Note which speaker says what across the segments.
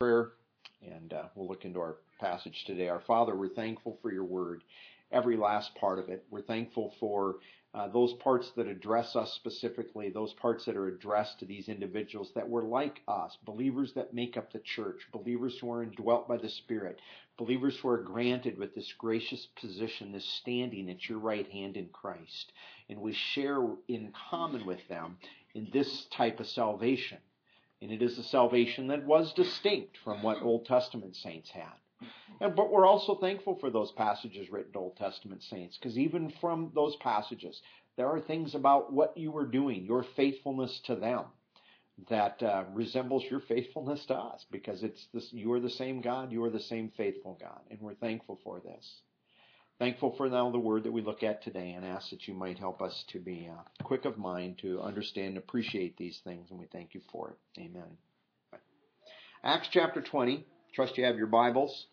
Speaker 1: prayer, and we'll look into our passage today. Our Father, we're thankful for your word, every last part of it. We're thankful for those parts that address us specifically, those parts that are addressed to these individuals that were like us, believers that make up the church, believers who are indwelt by the Spirit, believers who are granted with this gracious position, this standing at your right hand in Christ. And we share in common with them in this type of salvation. And it is a salvation that was distinct from what Old Testament saints had. But we're also thankful for those passages written to Old Testament saints, because even from those passages, there are things about what you were doing, your faithfulness to them, that resembles your faithfulness to us, because you are the same God, you are the same faithful God, and we're thankful for this. Thankful for now the word that we look at today, and ask that you might help us to be quick of mind to understand and appreciate these things, and we thank you for it. Amen. Acts chapter 20. Trust you have your Bibles.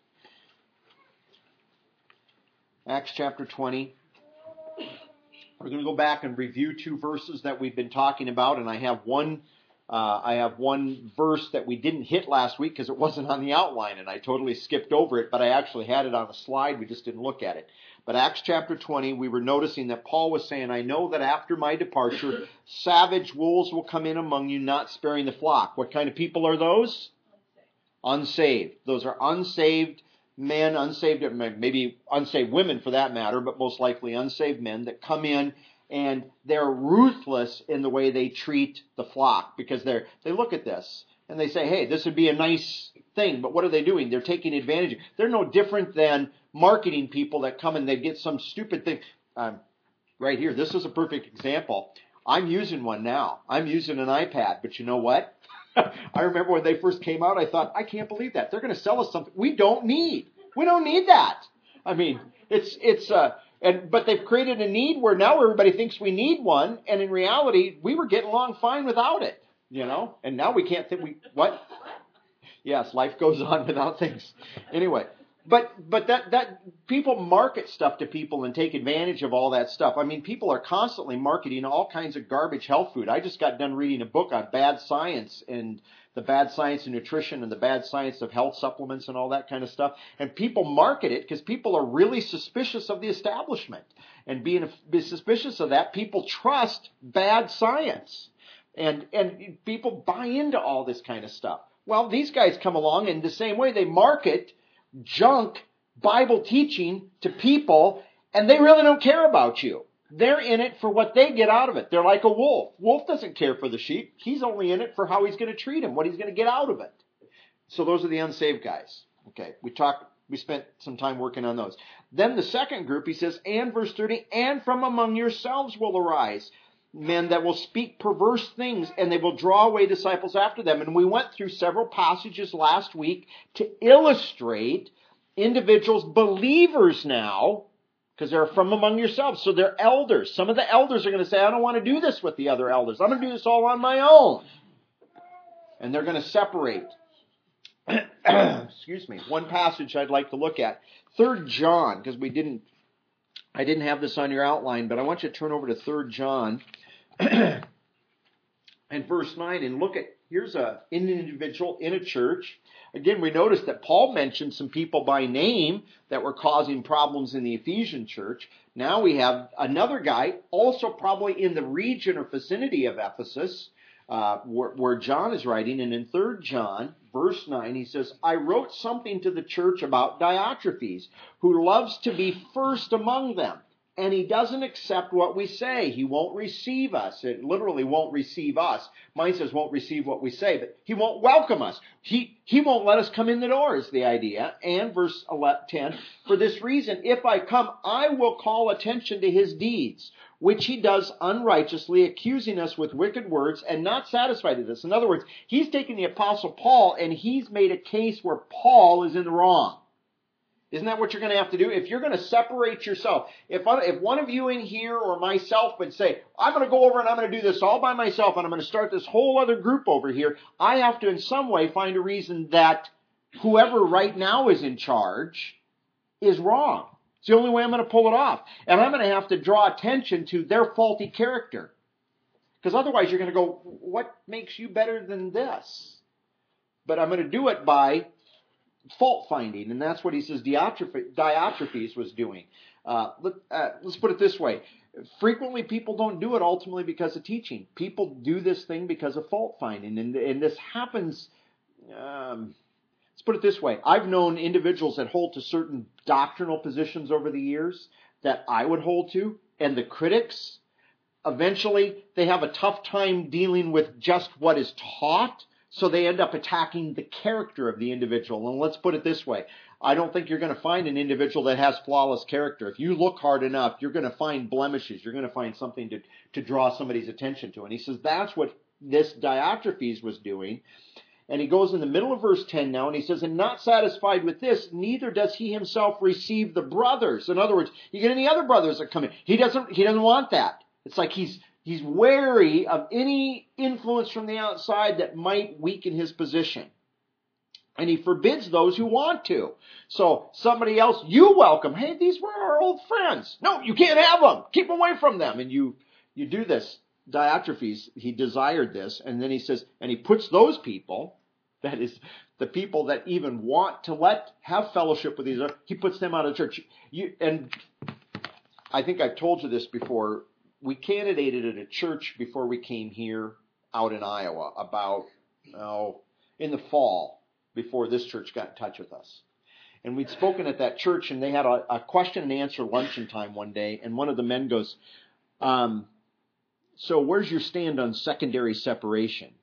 Speaker 1: Acts chapter 20. We're going to go back and review two verses that we've been talking about, and I have one verse that we didn't hit last week because it wasn't on the outline, and I totally skipped over it, but I actually had it on a slide. We just didn't look at it. But Acts chapter 20, we were noticing that Paul was saying, I know that after my departure, savage wolves will come in among you, not sparing the flock. What kind of people are those? Unsaved. Those are unsaved men, unsaved, maybe unsaved women for that matter, but most likely unsaved men that come in, and they're ruthless in the way they treat the flock, because they look at this and they say, hey, this would be a nice thing, but what are they doing? They're taking advantage. They're no different than marketing people that come and they get some stupid thing. Right here, this is a perfect example. I'm using one now. I'm using an iPad, but you know what? I remember when they first came out, I thought, I can't believe that. They're going to sell us something we don't need. We don't need that. I mean, but they've created a need where now everybody thinks we need one, and in reality, we were getting along fine without it, and now we can't think what? Yes, life goes on without things. Anyway, but that people market stuff to people and take advantage of all that stuff. I mean, people are constantly marketing all kinds of garbage health food. I just got done reading a book on bad science and the bad science of nutrition and the bad science of health supplements and all that kind of stuff. And people market it because people are really suspicious of the establishment. And being suspicious of that, people trust bad science. And people buy into all this kind of stuff. Well, these guys come along in the same way. They market junk Bible teaching to people, and they really don't care about you. They're in it for what they get out of it. They're like a wolf. Wolf doesn't care for the sheep. He's only in it for how he's going to treat him, what he's going to get out of it. So those are the unsaved guys. Okay, we spent some time working on those. Then the second group, he says, and verse 30, and from among yourselves will arise men that will speak perverse things, and they will draw away disciples after them. And we went through several passages last week to illustrate individuals, believers now, because they're from among yourselves. So they're elders. Some of the elders are going to say, I don't want to do this with the other elders. I'm going to do this all on my own. And they're going to separate. Excuse me. One passage I'd like to look at. 3 John, because I didn't have this on your outline, but I want you to turn over to 3 John and verse 9 and look at, here's an individual in a church. Again, we noticed that Paul mentioned some people by name that were causing problems in the Ephesian church. Now we have another guy, also probably in the region or vicinity of Ephesus, where John is writing. And in 3 John, verse 9, he says, I wrote something to the church about Diotrephes, who loves to be first among them. And he doesn't accept what we say. He won't receive us. It literally won't receive us. Mine says won't receive what we say, but he won't welcome us. He won't let us come in the door is the idea. And verse 10, for this reason, if I come, I will call attention to his deeds, which he does unrighteously, accusing us with wicked words and not satisfied with this. In other words, he's taken the Apostle Paul and he's made a case where Paul is in the wrong. Isn't that what you're going to have to do? If you're going to separate yourself, if one of you in here or myself would say, I'm going to go over and I'm going to do this all by myself and I'm going to start this whole other group over here, I have to in some way find a reason that whoever right now is in charge is wrong. It's the only way I'm going to pull it off. And I'm going to have to draw attention to their faulty character. Because otherwise you're going to go, what makes you better than this? but I'm going to do it by fault finding, and that's what he says Diotrephes was doing. Let's put it this way. Frequently people don't do it ultimately because of teaching. People do this thing because of fault finding, and this happens, let's put it this way. I've known individuals that hold to certain doctrinal positions over the years that I would hold to, and the critics, eventually they have a tough time dealing with just what is taught, so they end up attacking the character of the individual. And let's put it this way. I don't think you're going to find an individual that has flawless character. If you look hard enough, you're going to find blemishes. You're going to find something to draw somebody's attention to. And he says that's what this Diotrephes was doing. And he goes in the middle of verse 10 now, and he says, and not satisfied with this, neither does he himself receive the brothers. In other words, you get any other brothers that come in. He doesn't want that. It's like he's wary of any influence from the outside that might weaken his position. And he forbids those who want to. So somebody else, you welcome. Hey, these were our old friends. No, you can't have them. Keep away from them. And you do this. Diotrephes, he desired this. And then he says, and he puts those people, that is the people that even want to have fellowship with these, he puts them out of church. And I think I've told you this before. We candidated at a church before we came here out in Iowa about, in the fall, before this church got in touch with us. And we'd spoken at that church, and they had a question and answer luncheon time one day, and one of the men goes, so where's your stand on secondary separation?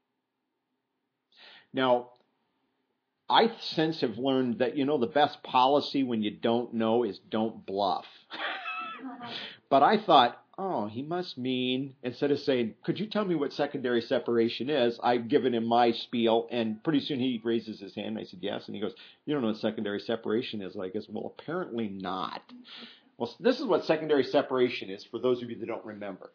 Speaker 1: Now, I since have learned that, the best policy when you don't know is don't bluff. But I thought, he must mean, instead of saying, could you tell me what secondary separation is? I've given him my spiel, and pretty soon he raises his hand, and I said, yes. And he goes, you don't know what secondary separation is? I guess, well, apparently not. Well, this is what secondary separation is, for those of you that don't remember.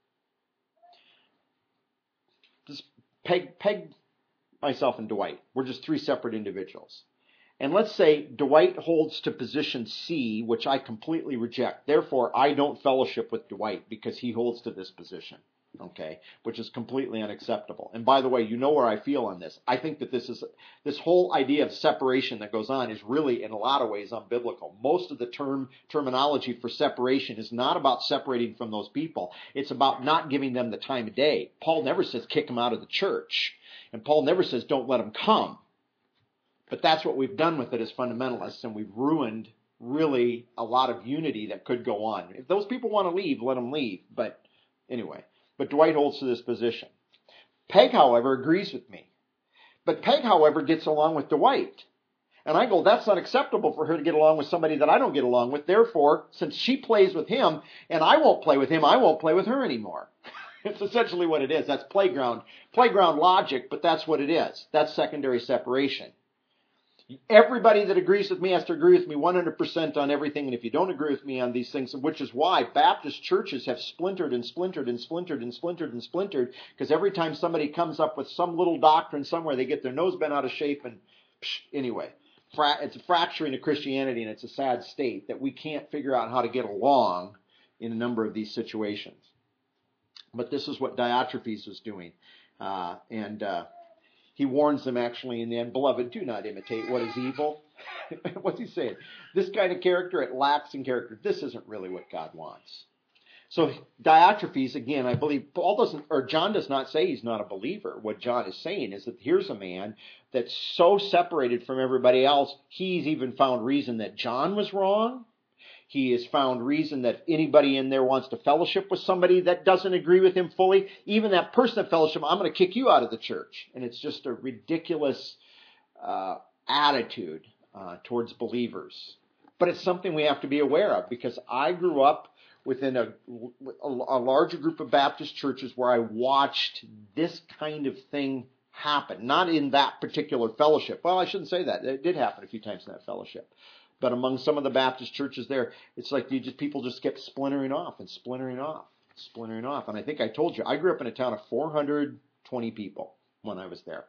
Speaker 1: Just peg myself and Dwight. We're just three separate individuals. And let's say Dwight holds to position C, which I completely reject. Therefore, I don't fellowship with Dwight because he holds to this position, okay, which is completely unacceptable. And by the way, you know where I feel on this. I think that this whole idea of separation that goes on is really, in a lot of ways, unbiblical. Most of the terminology for separation is not about separating from those people. It's about not giving them the time of day. Paul never says kick them out of the church. And Paul never says don't let them come. But that's what we've done with it as fundamentalists, and we've ruined really a lot of unity that could go on. If those people want to leave, let them leave. But anyway, Dwight holds to this position. Peg, however, agrees with me. But Peg, however, gets along with Dwight. And I go, that's not acceptable for her to get along with somebody that I don't get along with. Therefore, since she plays with him and I won't play with him, I won't play with her anymore. It's essentially what it is. That's playground logic, but that's what it is. That's secondary separation. Everybody that agrees with me has to agree with me 100% on everything, and if you don't agree with me on these things, which is why Baptist churches have splintered and splintered and splintered and splintered and splintered, because every time somebody comes up with some little doctrine somewhere, they get their nose bent out of shape, and anyway, it's a fracturing of Christianity, and it's a sad state that we can't figure out how to get along in a number of these situations. But this is what Diotrephes was doing, and he warns them actually in the end, beloved, do not imitate what is evil. What's he saying? This kind of character, it lacks in character. This isn't really what God wants. So Diotrephes, again, I believe John does not say he's not a believer. What John is saying is that here's a man that's so separated from everybody else, he's even found reason that John was wrong. He has found reason that anybody in there wants to fellowship with somebody that doesn't agree with him fully. Even that person that fellowship, I'm going to kick you out of the church. And it's just a ridiculous attitude towards believers. But it's something we have to be aware of, because I grew up within a larger group of Baptist churches where I watched this kind of thing happen. Not in that particular fellowship. Well, I shouldn't say that. It did happen a few times in that fellowship. But among some of the Baptist churches there, it's like people just kept splintering off and splintering off, splintering off. And I think I told you, I grew up in a town of 420 people when I was there.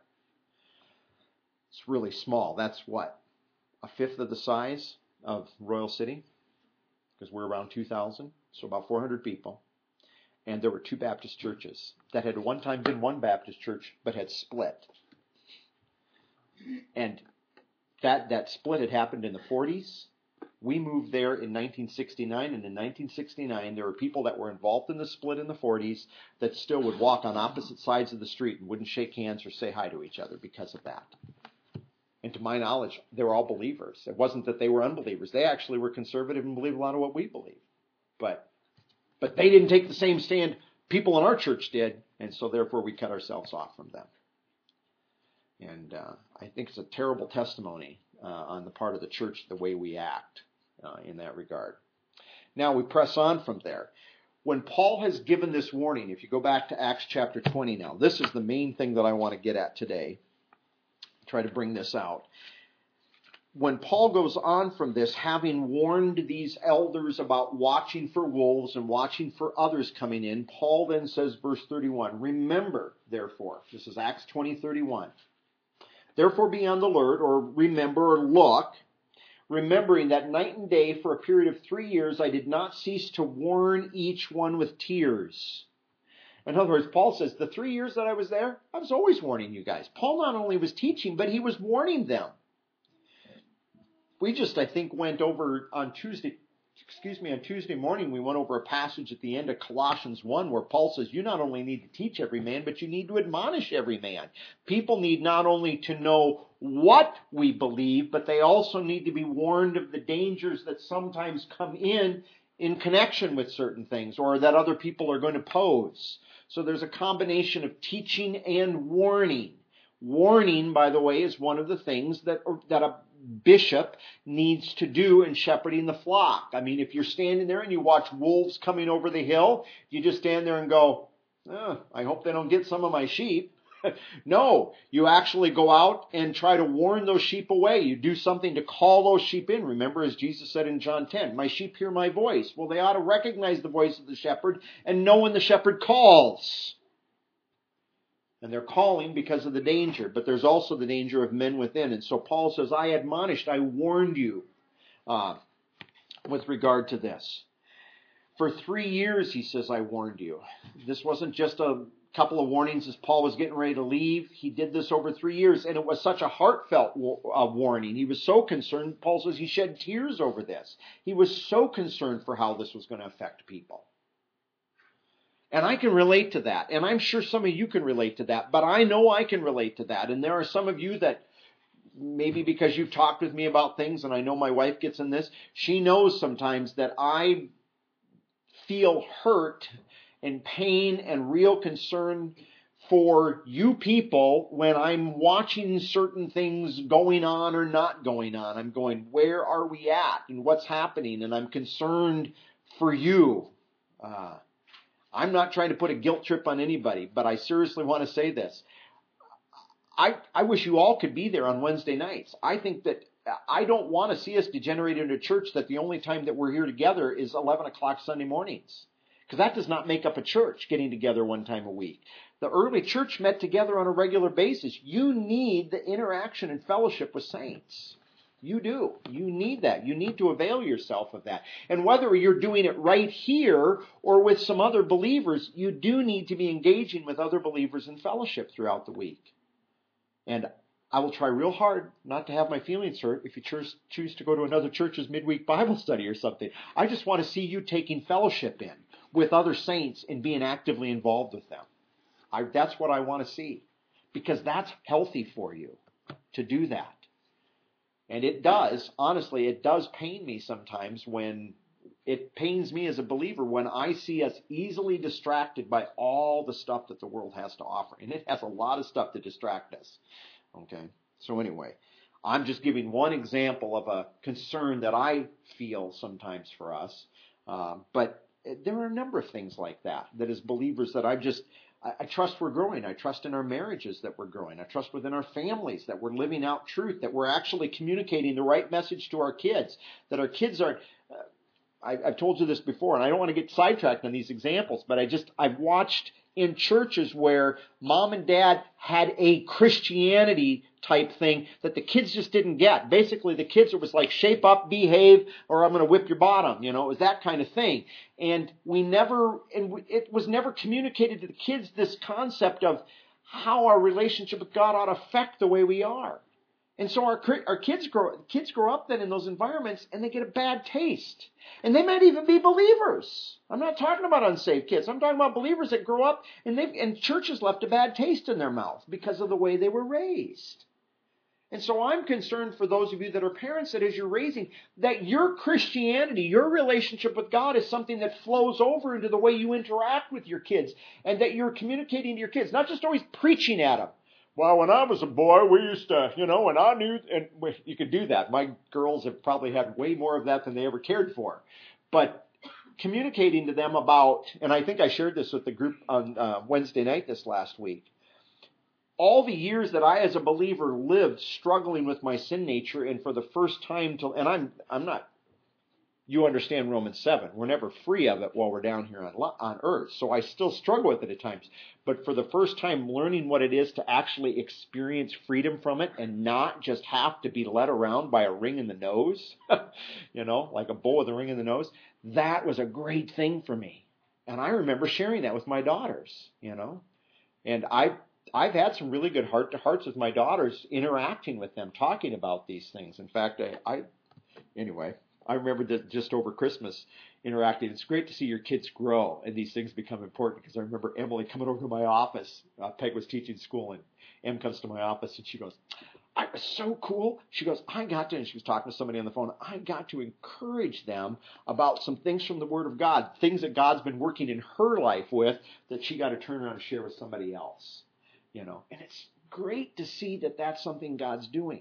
Speaker 1: It's really small. That's what? A fifth of the size of Royal City? Because we're around 2,000, so about 400 people. And there were two Baptist churches that had at one time been one Baptist church, but had split. And that split had happened in the 40s. We moved there in 1969, and in 1969, there were people that were involved in the split in the 40s that still would walk on opposite sides of the street and wouldn't shake hands or say hi to each other because of that. And to my knowledge, they were all believers. It wasn't that they were unbelievers. They actually were conservative and believed a lot of what we believe. But they didn't take the same stand people in our church did, and so therefore we cut ourselves off from them. And I think it's a terrible testimony on the part of the church, the way we act in that regard. Now we press on from there. When Paul has given this warning, if you go back to Acts chapter 20 now, this is the main thing that I want to get at today. Try to bring this out. When Paul goes on from this, having warned these elders about watching for wolves and watching for others coming in, Paul then says, verse 31, remember, therefore, this is Acts 20:31, therefore be on the alert, or remember, or look, remembering that night and day for a period of 3 years I did not cease to warn each one with tears. In other words, Paul says, the 3 years that I was there, I was always warning you guys. Paul not only was teaching, but he was warning them. We just, I think, went over on Tuesday morning, we went over a passage at the end of Colossians 1 where Paul says, you not only need to teach every man, but you need to admonish every man. People need not only to know what we believe, but they also need to be warned of the dangers that sometimes come in connection with certain things, or that other people are going to pose. So there's a combination of teaching and warning. Warning, by the way, is one of the things that a bishop needs to do in shepherding the flock. I mean, if you're standing there and you watch wolves coming over the hill, you just stand there and go, I hope they don't get some of my sheep. No, you actually go out and try to warn those sheep away. You do something to call those sheep in. Remember, as Jesus said in John 10, my sheep hear my voice. Well, they ought to recognize the voice of the shepherd and know when the shepherd calls. And they're calling because of the danger, but there's also the danger of men within. And so Paul says, I admonished, I warned you with regard to this. For 3 years, he says, I warned you. This wasn't just a couple of warnings as Paul was getting ready to leave. He did this over 3 years, and it was such a heartfelt warning. He was so concerned. Paul says he shed tears over this. He was so concerned for how this was going to affect people. And I can relate to that, and I'm sure some of you can relate to that, but I know I can relate to that. And there are some of you that, maybe because you've talked with me about things, and I know my wife gets in this, she knows sometimes that I feel hurt and pain and real concern for you people when I'm watching certain things going on or not going on. I'm going, where are we at and what's happening? And I'm concerned for you. I'm not trying to put a guilt trip on anybody, but I seriously want to say this. I wish you all could be there on Wednesday nights. I think that I don't want to see us degenerate into a church that the only time that we're here together is 11 o'clock Sunday mornings. Because that does not make up a church, getting together one time a week. The early church met together on a regular basis. You need the interaction and fellowship with saints. You do. You need that. You need to avail yourself of that. And whether you're doing it right here or with some other believers, you do need to be engaging with other believers in fellowship throughout the week. And I will try real hard not to have my feelings hurt if you choose to go to another church's midweek Bible study or something. I just want to see you taking fellowship in with other saints and being actively involved with them. That's what I want to see, because that's healthy for you to do that. And it does, honestly, it does pain me sometimes it pains me as a believer when I see us easily distracted by all the stuff that the world has to offer. And it has a lot of stuff to distract us. Okay? So anyway, I'm just giving one example of a concern that I feel sometimes for us. But there are a number of things like that as believers that I trust we're growing. I trust in our marriages that we're growing. I trust within our families that we're living out truth, that we're actually communicating the right message to our kids, that our kids aren't... I've told you this before, and I don't want to get sidetracked on these examples, but I've watched in churches where mom and dad had a Christianity type thing that the kids just didn't get. Basically, the kids, it was like shape up, behave, or I'm going to whip your bottom. It was that kind of thing. And it was never communicated to the kids this concept of how our relationship with God ought to affect the way we are. And so our kids grow up then in those environments, and they get a bad taste. And they might even be believers. I'm not talking about unsaved kids. I'm talking about believers that grow up and church has left a bad taste in their mouth because of the way they were raised. And so I'm concerned for those of you that are parents that as you're raising, that your Christianity, your relationship with God is something that flows over into the way you interact with your kids, and that you're communicating to your kids, not just always preaching at them. Well, when I was a boy, we used to, and I knew, and you could do that. My girls have probably had way more of that than they ever cared for. But communicating to them about, and I think I shared this with the group on Wednesday night this last week, all the years that I as a believer lived struggling with my sin nature, and for the first time, and I'm not, you understand Romans 7, we're never free of it while we're down here on earth, so I still struggle with it at times. But for the first time, learning what it is to actually experience freedom from it and not just have to be led around by a ring in the nose, like a bull with a ring in the nose, that was a great thing for me. And I remember sharing that with my daughters, and I've had some really good heart-to-hearts with my daughters, interacting with them, talking about these things. In fact, I remember that just over Christmas interacting. It's great to see your kids grow and these things become important, because I remember Emily coming over to my office. Peg was teaching school, and Em comes to my office and she goes, "I was so cool." She goes, and she was talking to somebody on the phone, "I got to encourage them about some things from the Word of God, things that God's been working in her life with, that she got to turn around and share with somebody else." And it's great to see that that's something God's doing.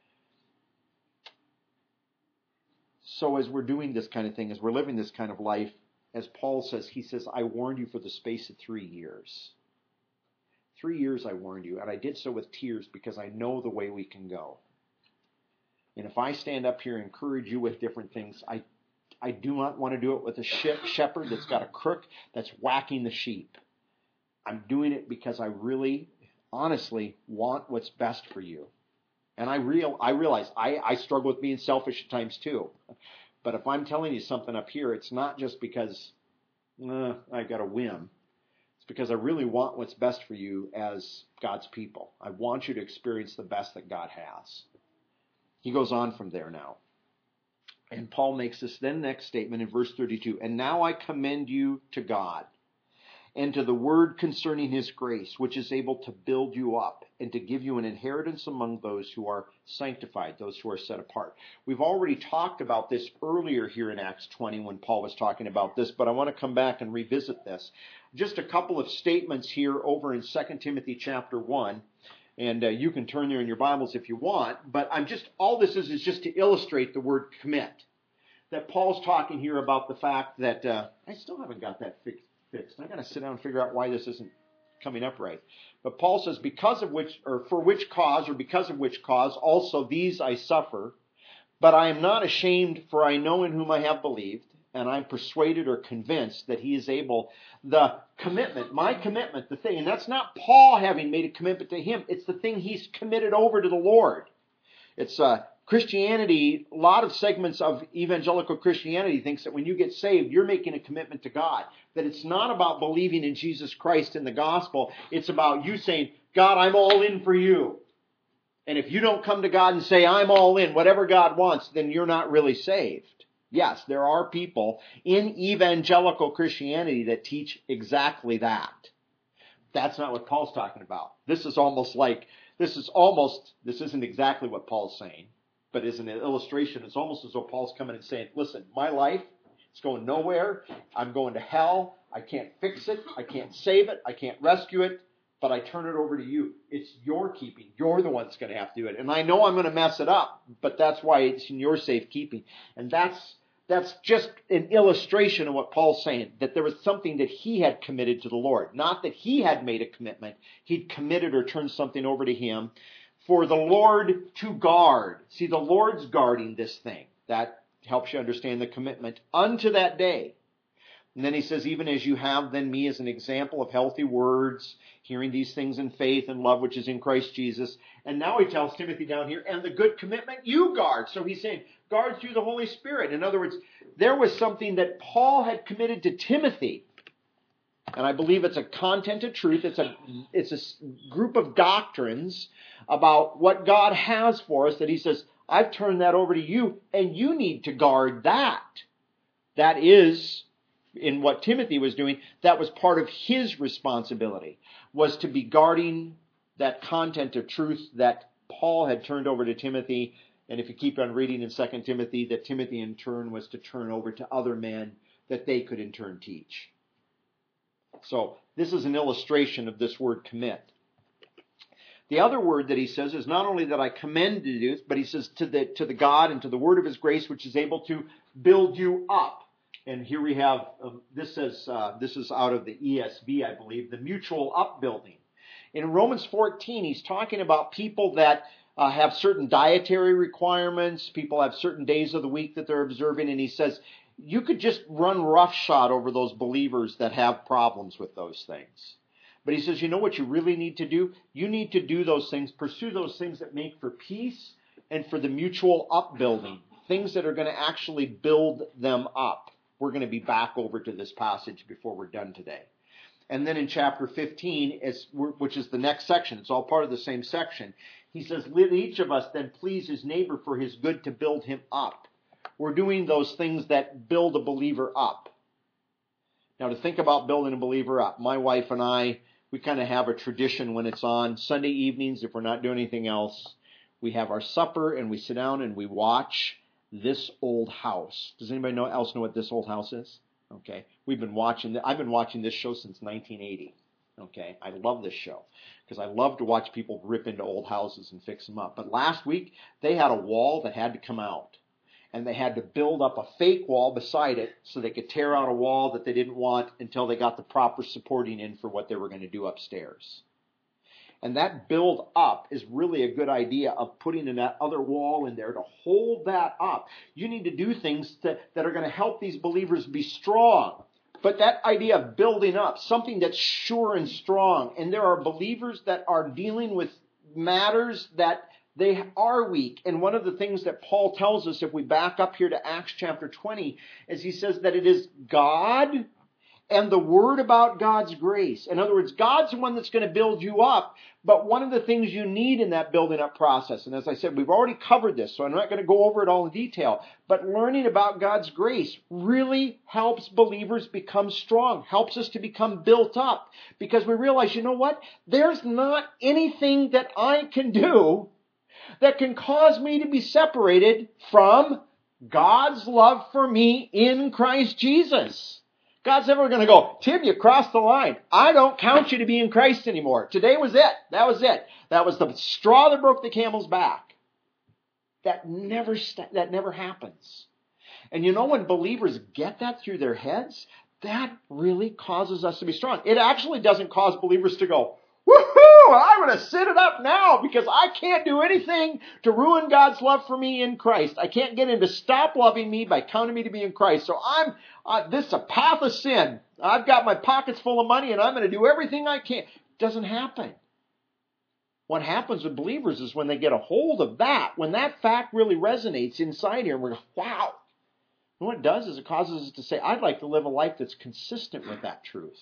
Speaker 1: So as we're doing this kind of thing, as we're living this kind of life, as Paul says, he says, "I warned you for the space of 3 years. 3 years I warned you, and I did so with tears, because I know the way we can go. And if I stand up here and encourage you with different things, I do not want to do it with a shepherd that's got a crook that's whacking the sheep. I'm doing it because I really, honestly want what's best for you." And I realize I struggle with being selfish at times too. But if I'm telling you something up here, it's not just because I've got a whim. It's because I really want what's best for you as God's people. I want you to experience the best that God has. He goes on from there now. And Paul makes this then next statement in verse 32. "And now I commend you to God, and to the word concerning his grace, which is able to build you up and to give you an inheritance among those who are sanctified," those who are set apart. We've already talked about this earlier here in Acts 20 when Paul was talking about this, but I want to come back and revisit this. Just a couple of statements here over in 2 Timothy chapter 1, and you can turn there in your Bibles if you want, but all this is just to illustrate the word commit. That Paul's talking here about the fact that, I still haven't got that fixed. I got to sit down and figure out why this isn't coming up right. But Paul says, for which cause also these I suffer, but I am not ashamed, for I know in whom I have believed, and I'm persuaded or convinced that he is able. The commitment, my commitment, the thing, and that's not Paul having made a commitment to him, it's the thing he's committed over to the Lord. It's Christianity, a lot of segments of evangelical Christianity thinks that when you get saved, you're making a commitment to God. That it's not about believing in Jesus Christ in the gospel. It's about you saying, "God, I'm all in for you." And if you don't come to God and say, "I'm all in," whatever God wants, then you're not really saved. Yes, there are people in evangelical Christianity that teach exactly that. That's not what Paul's talking about. This isn't exactly what Paul's saying, but as an illustration, it's almost as though Paul's coming and saying, "Listen, my life, it's going nowhere. I'm going to hell. I can't fix it. I can't save it. I can't rescue it, but I turn it over to you. It's your keeping. You're the one that's going to have to do it. And I know I'm going to mess it up, but that's why it's in your safekeeping." And that's just an illustration of what Paul's saying, that there was something that he had committed to the Lord. Not that he had made a commitment. He'd committed or turned something over to him for the Lord to guard. See, the Lord's guarding this thing. That helps you understand the commitment unto that day. And then he says, "Even as you have then me as an example of healthy words, hearing these things in faith and love which is in Christ Jesus." And now he tells Timothy down here, "And the good commitment you guard." So he's saying, guard through the Holy Spirit. In other words, there was something that Paul had committed to Timothy And I believe it's a content of truth. It's a group of doctrines about what God has for us that he says, I've turned that over to you, and you need to guard that. That is, in what Timothy was doing, that was part of his responsibility, was to be guarding that content of truth that Paul had turned over to Timothy. And if you keep on reading in 2 Timothy, that Timothy in turn was to turn over to other men that they could in turn teach. So this is an illustration of this word commit. The other word that he says is not only that I commend you, but he says to the God and to the word of his grace, which is able to build you up. And here we have, this is out of the ESV, I believe, the mutual upbuilding. In Romans 14, he's talking about people that have certain dietary requirements. People have certain days of the week that they're observing. And he says, you could just run roughshod over those believers that have problems with those things. But he says, you know what you really need to do? You need to do those things, pursue those things that make for peace and for the mutual upbuilding, things that are going to actually build them up. We're going to be back over to this passage before we're done today. And then in chapter 15, which is the next section, it's all part of the same section, he says, let each of us then please his neighbor for his good to build him up. We're doing those things that build a believer up. Now, to think about building a believer up, my wife and I, we kind of have a tradition when it's on Sunday evenings, if we're not doing anything else, we have our supper and we sit down and we watch This Old House. Does anybody else know what This Old House is? Okay. I've been watching this show since 1980. Okay. I love this show because I love to watch people rip into old houses and fix them up. But last week, they had a wall that had to come out. And they had to build up a fake wall beside it so they could tear out a wall that they didn't want until they got the proper supporting in for what they were going to do upstairs. And that build up is really a good idea of putting in that other wall in there to hold that up. You need to do things that are going to help these believers be strong. But that idea of building up, something that's sure and strong. And there are believers that are dealing with matters that they are weak. And one of the things that Paul tells us, if we back up here to Acts chapter 20, is he says that it is God and the word about God's grace. In other words, God's the one that's going to build you up. But one of the things you need in that building up process, and as I said, we've already covered this, so I'm not going to go over it all in detail, but learning about God's grace really helps believers become strong, helps us to become built up. Because we realize, you know what? There's not anything that I can do that can cause me to be separated from God's love for me in Christ Jesus. God's never going to go, Tim, you crossed the line. I don't count you to be in Christ anymore. Today was it. That was it. That was the straw that broke the camel's back. That never happens. And you know, when believers get that through their heads, that really causes us to be strong. It actually doesn't cause believers to go, woohoo, I'm going to sit it up now because I can't do anything to ruin God's love for me in Christ. I can't get him to stop loving me by counting me to be in Christ. So this is a path of sin. I've got my pockets full of money and I'm going to do everything I can. It doesn't happen. What happens with believers is when they get a hold of that, when that fact really resonates inside here, and we're going, wow. And what it does is it causes us to say, I'd like to live a life that's consistent with that truth.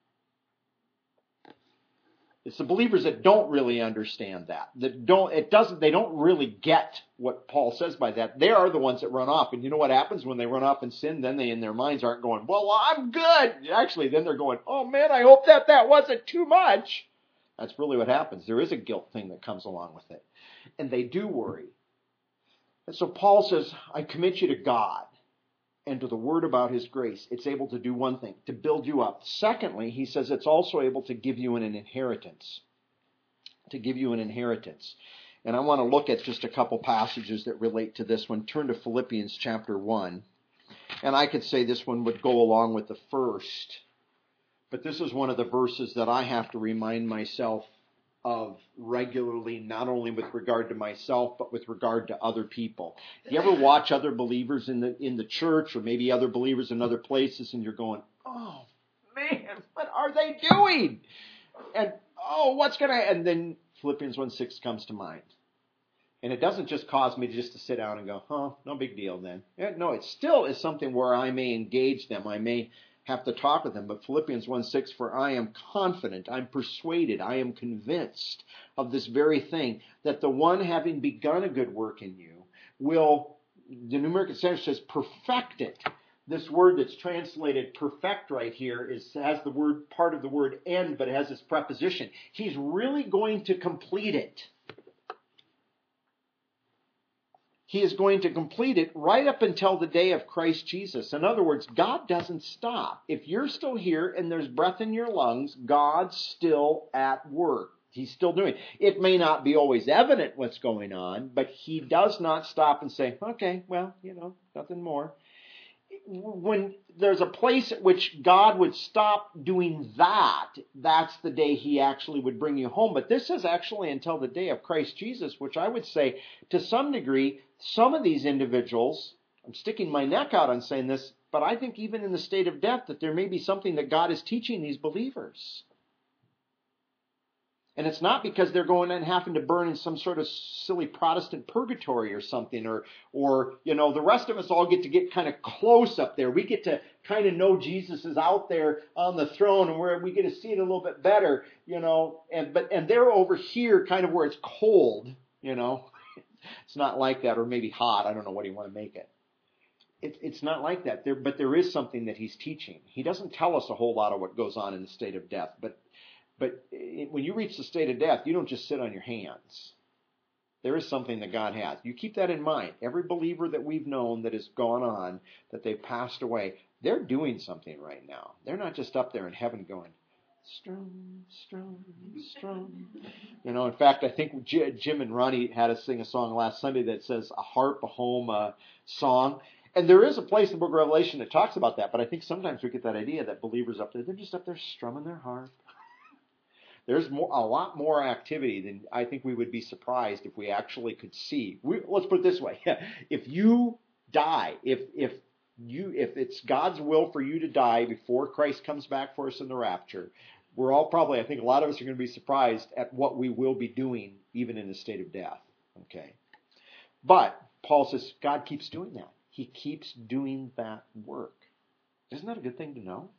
Speaker 1: It's the believers that don't really understand that. They don't really get what Paul says by that. They are the ones that run off. And you know what happens when they run off in sin? Then they in their minds aren't going, well, I'm good. Actually, then they're going, oh man, I hope that wasn't too much. That's really what happens. There is a guilt thing that comes along with it. And they do worry. And so Paul says, I commit you to God and to the word about his grace. It's able to do one thing, to build you up. Secondly, he says it's also able to give you an inheritance. To give you an inheritance. And I want to look at just a couple passages that relate to this one. Turn to Philippians chapter 1. And I could say this one would go along with the first. But this is one of the verses that I have to remind myself of regularly, not only with regard to myself, but with regard to other people. You ever watch other believers in the church or maybe other believers in other places and you're going, oh man, what are they doing? And what's going to happen? And then Philippians 1:6 comes to mind. And it doesn't just cause me just to sit down and go, no big deal then. No, it still is something where I may engage them. I may have to talk with them. But Philippians 1:6, for I am confident, I'm persuaded, I am convinced of this very thing, that the one having begun a good work in you will, the New American Standard says, perfect it. This word that's translated perfect right here has the word, part of the word end, but it has this preposition. He's really going to complete it. He is going to complete it right up until the day of Christ Jesus. In other words, God doesn't stop. If you're still here and there's breath in your lungs, God's still at work. He's still doing it. It may not be always evident what's going on, but he does not stop and say, okay, well, nothing more. When there's a place at which God would stop doing that, that's the day he actually would bring you home. But this is actually until the day of Christ Jesus, which I would say to some degree, some of these individuals, I'm sticking my neck out on saying this, but I think even in the state of death that there may be something that God is teaching these believers. And it's not because they're going and having to burn in some sort of silly Protestant purgatory or something, or the rest of us all get to get kind of close up there. We get to kind of know Jesus is out there on the throne, and we get to see it a little bit better, and they're over here kind of where it's cold, It's not like that, or maybe hot. I don't know what you want to make it. It's not like that. But there is something that he's teaching. He doesn't tell us a whole lot of what goes on in the state of death, But when you reach the state of death, you don't just sit on your hands. There is something that God has. You keep that in mind. Every believer that we've known that has gone on, that they've passed away, they're doing something right now. They're not just up there in heaven going, strong, strong, strong. In fact, I think Jim and Ronnie had us sing a song last Sunday that says, a harp, a home, song. And there is a place in the book of Revelation that talks about that, but I think sometimes we get that idea that believers up there, they're just up there strumming their harp. There's a lot more activity than I think we would be surprised if we actually could see. Let's put it this way. If you die, if it's God's will for you to die before Christ comes back for us in the rapture, we're all probably, I think a lot of us are going to be surprised at what we will be doing even in the state of death. Okay. But Paul says God keeps doing that. He keeps doing that work. Isn't that a good thing to know?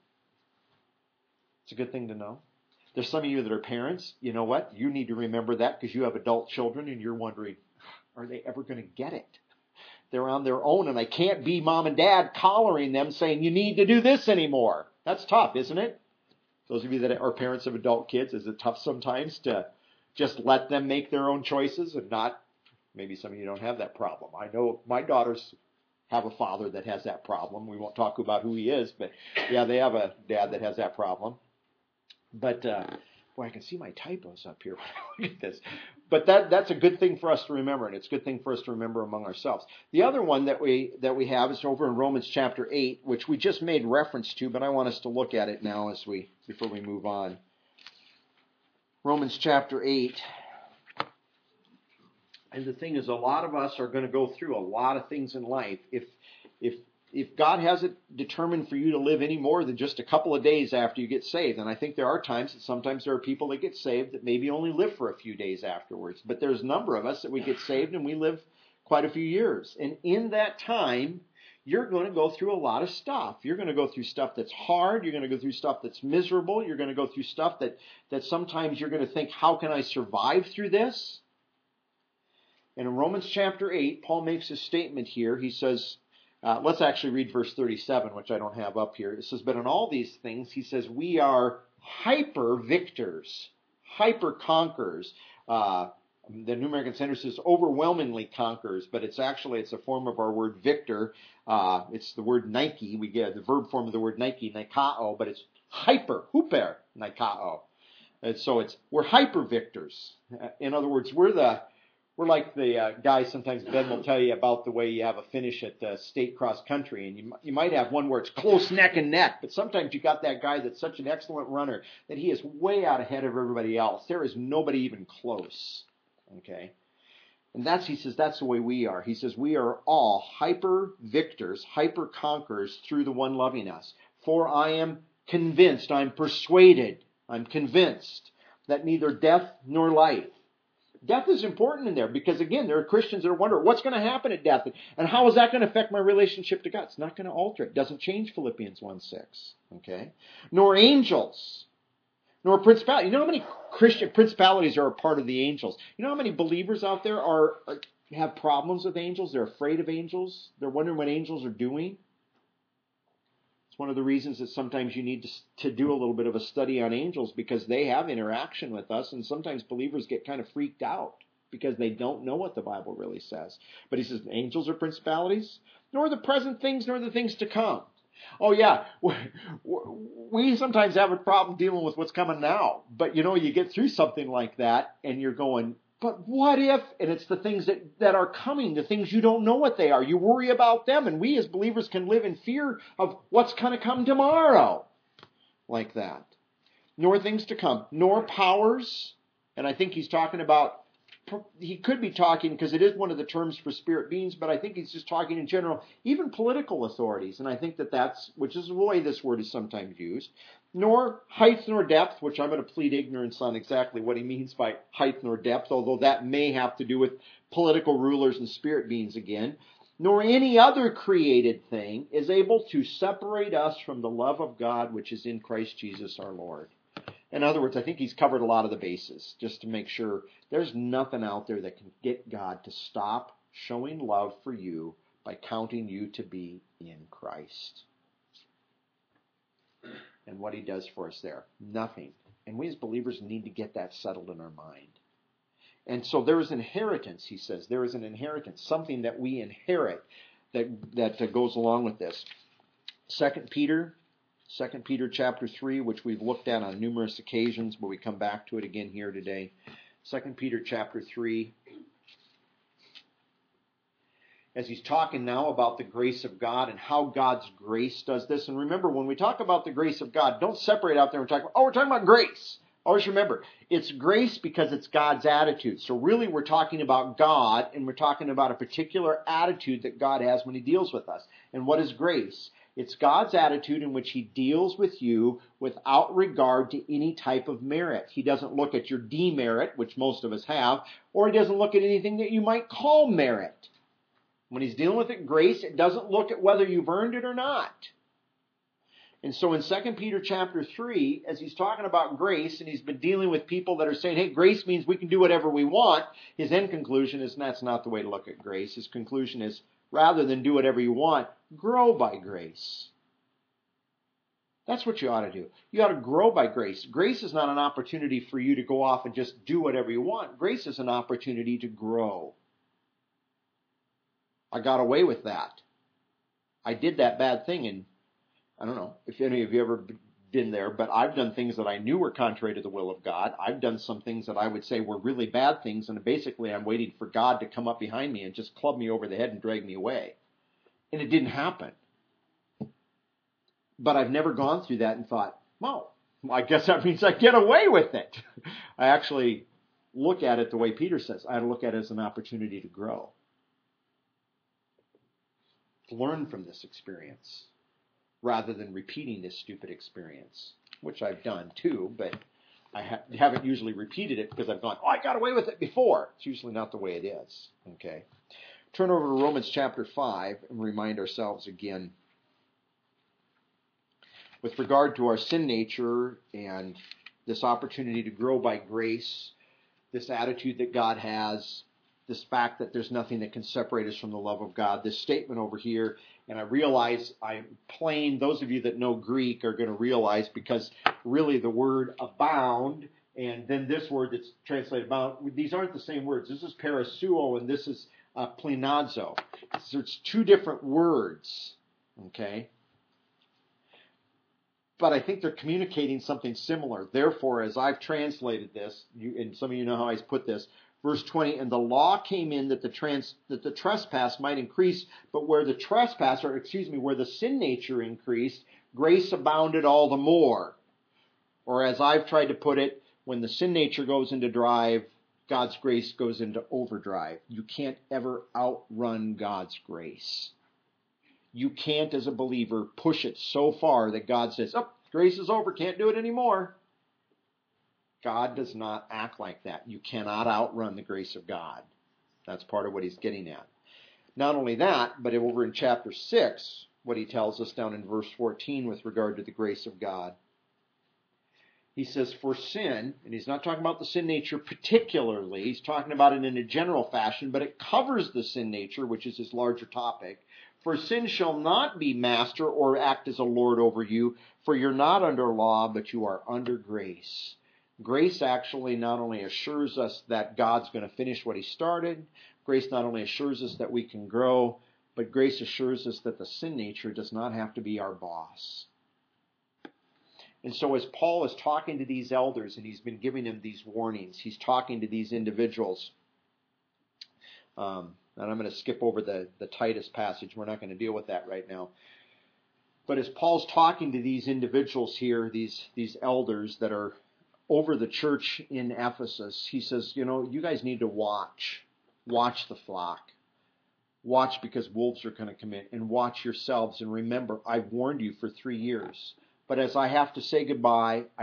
Speaker 1: It's a good thing to know. There's some of you that are parents. You know what? You need to remember that because you have adult children and you're wondering, are they ever going to get it? They're on their own and I can't be mom and dad collaring them saying, you need to do this anymore. That's tough, isn't it? Those of you that are parents of adult kids, is it tough sometimes to just let them make their own choices and not, maybe some of you don't have that problem. I know my daughters have a father that has that problem. We won't talk about who he is, but yeah, they have a dad that has that problem. But, boy, I can see my typos up here when I look at this. But that's a good thing for us to remember, and it's a good thing for us to remember among ourselves. The other one that we have is over in Romans chapter 8, which we just made reference to, but I want us to look at it now before we move on. Romans chapter 8. And the thing is, a lot of us are going to go through a lot of things in life. If God hasn't determined for you to live any more than just a couple of days after you get saved, and I think there are times that sometimes there are people that get saved that maybe only live for a few days afterwards, but there's a number of us that we get saved and we live quite a few years. And in that time, you're going to go through a lot of stuff. You're going to go through stuff that's hard. You're going to go through stuff that's miserable. You're going to go through stuff that sometimes you're going to think, how can I survive through this? And in Romans chapter 8, Paul makes a statement here. He says, let's actually read verse 37, which I don't have up here. It says, but in all these things, he says, we are hyper victors, hyper conquerors. The New American Standard says overwhelmingly conquerors, but it's a form of our word victor. It's the word Nike. We get the verb form of the word Nike, nikao, but it's hyper, huper, nikao. And so we're hyper victors. In other words, we're like the guys sometimes Ben will tell you about the way you have a finish at the state cross country, and you might have one where it's close neck and neck, but sometimes you got that guy that's such an excellent runner that he is way out ahead of everybody else. There is nobody even close. Okay? And he says that's the way we are. He says we are all hyper victors, hyper conquerors through the one loving us. For I am convinced, I'm persuaded, I'm convinced that neither death nor life, Death is important in there because, again, there are Christians that are wondering what's going to happen at death and how is that going to affect my relationship to God. It's not going to alter it. It doesn't change Philippians 1:6. Okay? Nor angels, nor principalities. You know how many Christian principalities are a part of the angels? You know how many believers out there have problems with angels? They're afraid of angels. They're wondering what angels are doing. It's one of the reasons that sometimes you need to do a little bit of a study on angels because they have interaction with us, and sometimes believers get kind of freaked out because they don't know what the Bible really says. But he says, angels are principalities, nor the present things, nor the things to come. Oh yeah, we sometimes have a problem dealing with what's coming now. But you get through something like that and you're going, but what if? And it's the things that are coming, the things you don't know what they are. You worry about them, and we as believers can live in fear of what's going to come tomorrow. Like that. Nor things to come, nor powers. And I think he's talking about, he could be talking, because it is one of the terms for spirit beings, but I think he's just talking in general, even political authorities. And I think that's, which is the way this word is sometimes used. Nor height nor depth, which I'm going to plead ignorance on exactly what he means by height nor depth, although that may have to do with political rulers and spirit beings again. Nor any other created thing is able to separate us from the love of God which is in Christ Jesus our Lord. In other words, I think he's covered a lot of the bases, just to make sure there's nothing out there that can get God to stop showing love for you by counting you to be in Christ. And what he does for us there. Nothing. And we as believers need to get that settled in our mind. And so there is inheritance, he says. There is an inheritance, something that we inherit that goes along with this. 2 Peter chapter 3, which we've looked at on numerous occasions, but we come back to it again here today. 2 Peter chapter 3. As he's talking now about the grace of God and how God's grace does this. And remember, when we talk about the grace of God, don't separate out there and talk about, we're talking about grace. Always remember, it's grace because it's God's attitude. So really we're talking about God, and we're talking about a particular attitude that God has when he deals with us. And what is grace? It's God's attitude in which he deals with you without regard to any type of merit. He doesn't look at your demerit, which most of us have, or he doesn't look at anything that you might call merit. When he's dealing with it, grace, it doesn't look at whether you've earned it or not. And so in 2 Peter chapter 3, as he's talking about grace, and he's been dealing with people that are saying, hey, grace means we can do whatever we want, his end conclusion is that's not the way to look at grace. His conclusion is, rather than do whatever you want, grow by grace. That's what you ought to do. You ought to grow by grace. Grace is not an opportunity for you to go off and just do whatever you want. Grace is an opportunity to grow. I got away with that. I did that bad thing, and I don't know if any of you ever been there, but I've done things that I knew were contrary to the will of God. I've done some things that I would say were really bad things, and basically I'm waiting for God to come up behind me and just club me over the head and drag me away. And it didn't happen. But I've never gone through that and thought, well, I guess that means I get away with it. I actually look at it the way Peter says. I look at it as an opportunity to grow. To learn from this experience rather than repeating this stupid experience, which I've done too, but I haven't usually repeated it because I've gone, I got away with it before. It's usually not the way it is. Okay. Turn over to Romans chapter 5 and remind ourselves again with regard to our sin nature and this opportunity to grow by grace, this attitude that God has, this fact that there's nothing that can separate us from the love of God, this statement over here, and I realize those of you that know Greek are going to realize, because really the word abound and then this word that's translated abound, these aren't the same words. This is parasuo and this is plenazo. So it's two different words, okay? But I think they're communicating something similar. Therefore, as I've translated this, and some of you know how I put this, verse 20, and the law came in that the trespass might increase, but where the sin nature increased, grace abounded all the more. Or as I've tried to put it, when the sin nature goes into drive, God's grace goes into overdrive. You can't ever outrun God's grace. You can't, as a believer, push it so far that God says, grace is over, can't do it anymore. God does not act like that. You cannot outrun the grace of God. That's part of what he's getting at. Not only that, but over in chapter 6, what he tells us down in verse 14 with regard to the grace of God, he says, for sin, and he's not talking about the sin nature particularly, he's talking about it in a general fashion, but it covers the sin nature, which is his larger topic. For sin shall not be master or act as a lord over you, for you're not under law, but you are under grace. Grace actually not only assures us that God's going to finish what he started, grace not only assures us that we can grow, but grace assures us that the sin nature does not have to be our boss. And so as Paul is talking to these elders, and he's been giving them these warnings, he's talking to these individuals. And I'm going to skip over the Titus passage. We're not going to deal with that right now. But as Paul's talking to these individuals here, these elders that are over the church in Ephesus, he says, you guys need to watch. Watch the flock. Watch because wolves are going to come in. And watch yourselves. And remember, I've warned you for 3 years. But as I have to say goodbye, I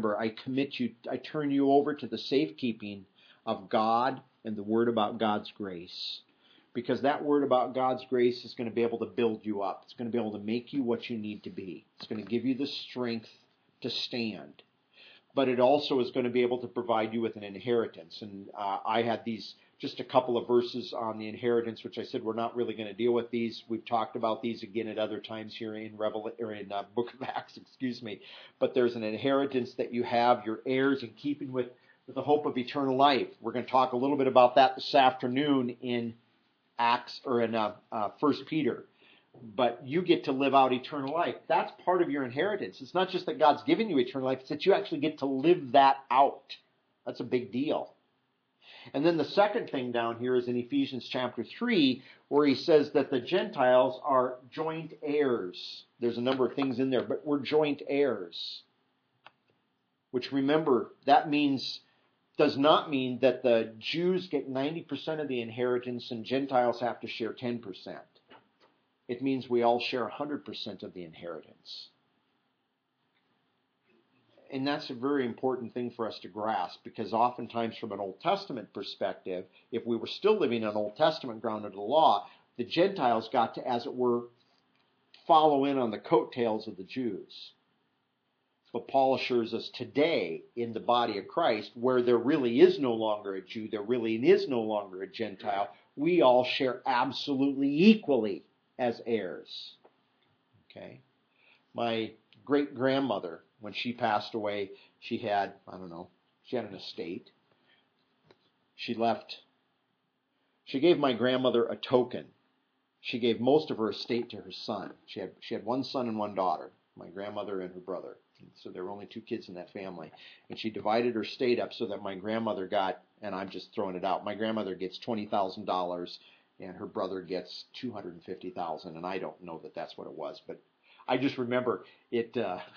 Speaker 1: turn you over to the safekeeping of God and the word about God's grace. Because that word about God's grace is going to be able to build you up. It's going to be able to make you what you need to be. It's going to give you the strength to stand. But it also is going to be able to provide you with an inheritance. And I had just a couple of verses on the inheritance, which I said we're not really going to deal with these. We've talked about these again at other times here in Book of Acts, But there's an inheritance that you have, your heirs, in keeping with the hope of eternal life. We're going to talk a little bit about that this afternoon in Acts or in 1 Peter. But you get to live out eternal life. That's part of your inheritance. It's not just that God's given you eternal life, it's that you actually get to live that out. That's a big deal. And then the second thing down here is in Ephesians chapter 3, where he says that the Gentiles are joint heirs. There's a number of things in there, but we're joint heirs. Which, remember, does not mean that the Jews get 90% of the inheritance and Gentiles have to share 10%. It means we all share 100% of the inheritance. And that's a very important thing for us to grasp, because oftentimes from an Old Testament perspective, if we were still living on Old Testament ground under the law, the Gentiles got to, as it were, follow in on the coattails of the Jews. But Paul assures us today in the body of Christ, where there really is no longer a Jew, there really is no longer a Gentile, we all share absolutely equally as heirs. Okay? My great-grandmother, when she passed away, she had an estate. She gave my grandmother a token. She gave most of her estate to her son. She had one son and one daughter, my grandmother and her brother. And so there were only 2 kids in that family. And she divided her estate up so that my grandmother got, and I'm just throwing it out, my grandmother gets $20,000 and her brother gets $250,000. And I don't know that that's what it was, but I just remember it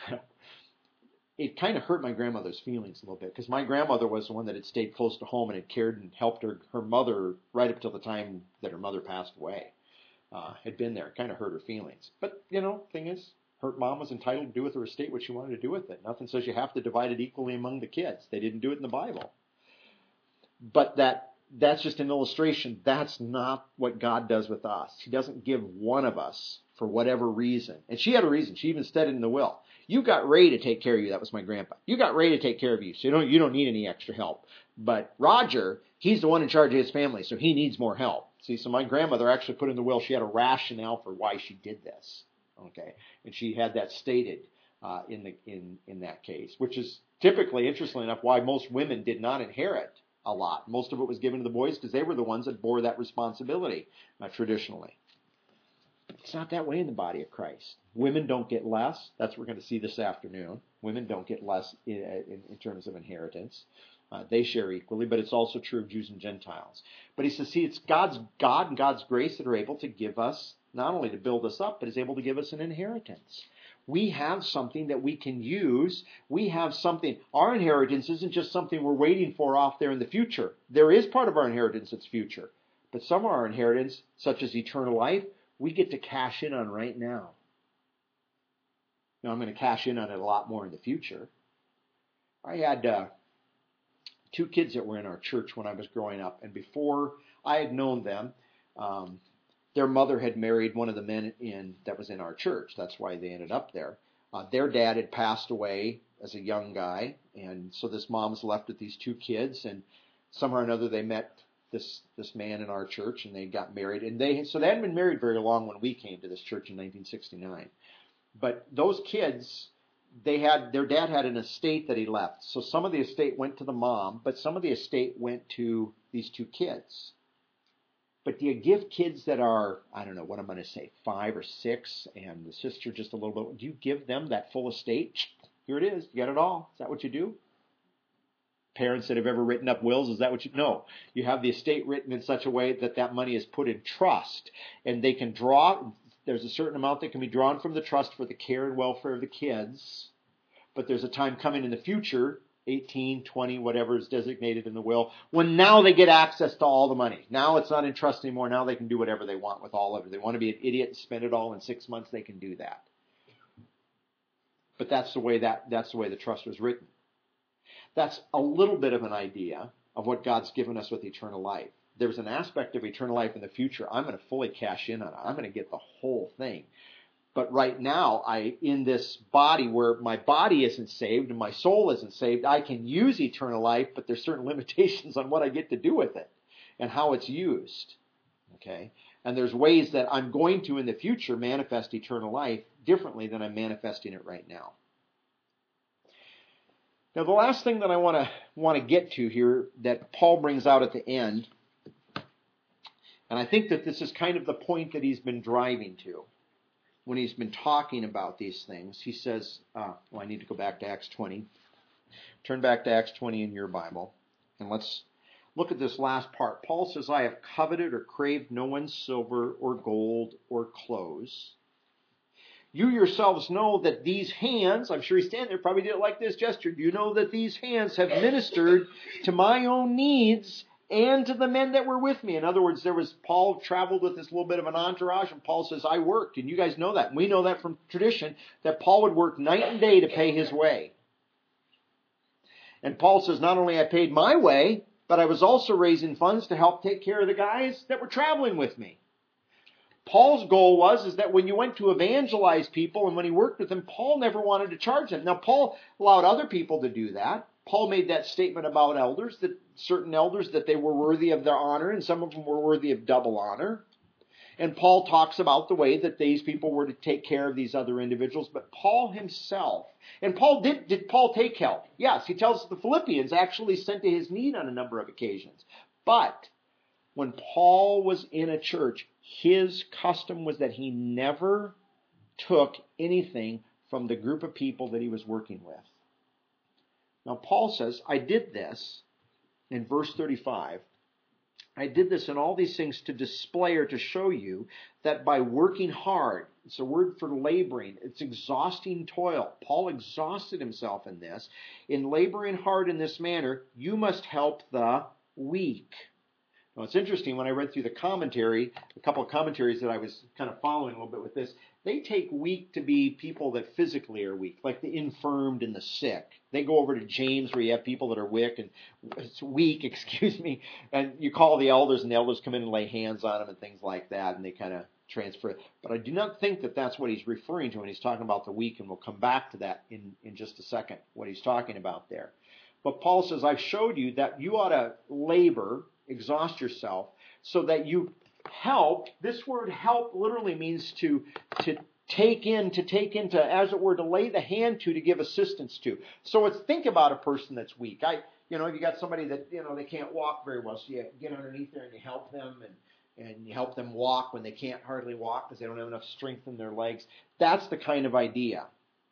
Speaker 1: kind of hurt my grandmother's feelings a little bit, because my grandmother was the one that had stayed close to home and had cared and helped her mother right up till the time that her mother passed away. Had been there. It kind of hurt her feelings. But, thing is, her mom was entitled to do with her estate what she wanted to do with it. Nothing says you have to divide it equally among the kids. They didn't do it in the Bible. But that's just an illustration. That's not what God does with us. He doesn't give one of us for whatever reason. And she had a reason. She even said it in the will. You got Ray to take care of you. That was my grandpa. You got Ray to take care of you, so you don't need any extra help. But Roger, he's the one in charge of his family, so he needs more help. See, so my grandmother actually put in the will, she had a rationale for why she did this. Okay, and she had that stated in that case, which is typically, interestingly enough, why most women did not inherit a lot. Most of it was given to the boys because they were the ones that bore that responsibility traditionally. It's not that way in the body of Christ. Women don't get less. That's what we're going to see this afternoon. Women don't get less in terms of inheritance. They share equally, but it's also true of Jews and Gentiles. But he says, it's God and God's grace that are able to give us, not only to build us up, but is able to give us an inheritance. We have something that we can use. We have something. Our inheritance isn't just something we're waiting for off there in the future. There is part of our inheritance that's future. But some of our inheritance, such as eternal life, we get to cash in on right now. Now, I'm going to cash in on it a lot more in the future. I had two kids that were in our church when I was growing up. And before I had known them, their mother had married one of the men that was in our church. That's why they ended up there. Their dad had passed away as a young guy, and so this mom was left with these two kids, and somehow or another they met this man in our church, and they got married. And they hadn't been married very long when we came to this church in 1969. But those kids, their dad had an estate that he left. So some of the estate went to the mom, but some of the estate went to these two kids. But do you give kids that are, I don't know, what I'm going to say, 5 or 6, and the sister just a little bit, do you give them that full estate? Here it is. You got it all. Is that what you do? Parents that have ever written up wills, is that what you... No. You have the estate written in such a way that money is put in trust, and they can draw... There's a certain amount that can be drawn from the trust for the care and welfare of the kids, but there's a time coming in the future, 18, 20, whatever is designated in the will, when now they get access to all the money. Now it's not in trust anymore. Now they can do whatever they want with all of it. They want to be an idiot and spend it all in 6 months, they can do that. But that's the way the trust was written. That's a little bit of an idea of what God's given us with eternal life. There's an aspect of eternal life in the future. I'm going to fully cash in on it. I'm going to get the whole thing. But right now, in this body where my body isn't saved and my soul isn't saved, I can use eternal life, but there's certain limitations on what I get to do with it and how it's used. Okay? And there's ways that I'm going to, in the future, manifest eternal life differently than I'm manifesting it right now. Now, the last thing that I want to get to here that Paul brings out at the end, and I think that this is kind of the point that he's been driving to when he's been talking about these things. He says, I need to go back to Acts 20. Turn back to Acts 20 in your Bible, and let's look at this last part. Paul says, I have coveted or craved no one's silver or gold or clothes. You yourselves know that these hands, I'm sure he's standing there, probably did it like this gesture. You know that these hands have ministered to my own needs and to the men that were with me. In other words, Paul traveled with this little bit of an entourage, and Paul says, I worked. And you guys know that. And we know that from tradition, that Paul would work night and day to pay his way. And Paul says, not only I paid my way, but I was also raising funds to help take care of the guys that were traveling with me. Paul's goal is that when you went to evangelize people and when he worked with them, Paul never wanted to charge them. Now, Paul allowed other people to do that. Paul made that statement about elders, that certain elders, that they were worthy of their honor, and some of them were worthy of double honor. And Paul talks about the way that these people were to take care of these other individuals. But Paul himself, and Paul did Paul take help? Yes, he tells the Philippians actually sent to his need on a number of occasions. But when Paul was in a church, his custom was that he never took anything from the group of people that he was working with. Now, Paul says, I did this, in verse 35, I did this in all these things to display or to show you that by working hard, it's a word for laboring, it's exhausting toil. Paul exhausted himself in this. In laboring hard in this manner, you must help the weak. Now, it's interesting, when I read through the commentary, a couple of commentaries that I was kind of following a little bit with this, they take weak to be people that physically are weak, like the infirmed and the sick. They go over to James where you have people that are weak, and you call the elders, and the elders come in and lay hands on them and things like that, and they kind of transfer it. But I do not think that that's what he's referring to when he's talking about the weak, and we'll come back to that in just a second, what he's talking about there. But Paul says, I've showed you that you ought to labor, exhaust yourself, so that you help. This word help literally means to take into, as it were, to lay the hand to give assistance to. So think about a person that's weak. If you got somebody that, they can't walk very well, so you get underneath there and you help them and you help them walk when they can't hardly walk because they don't have enough strength in their legs. That's the kind of idea.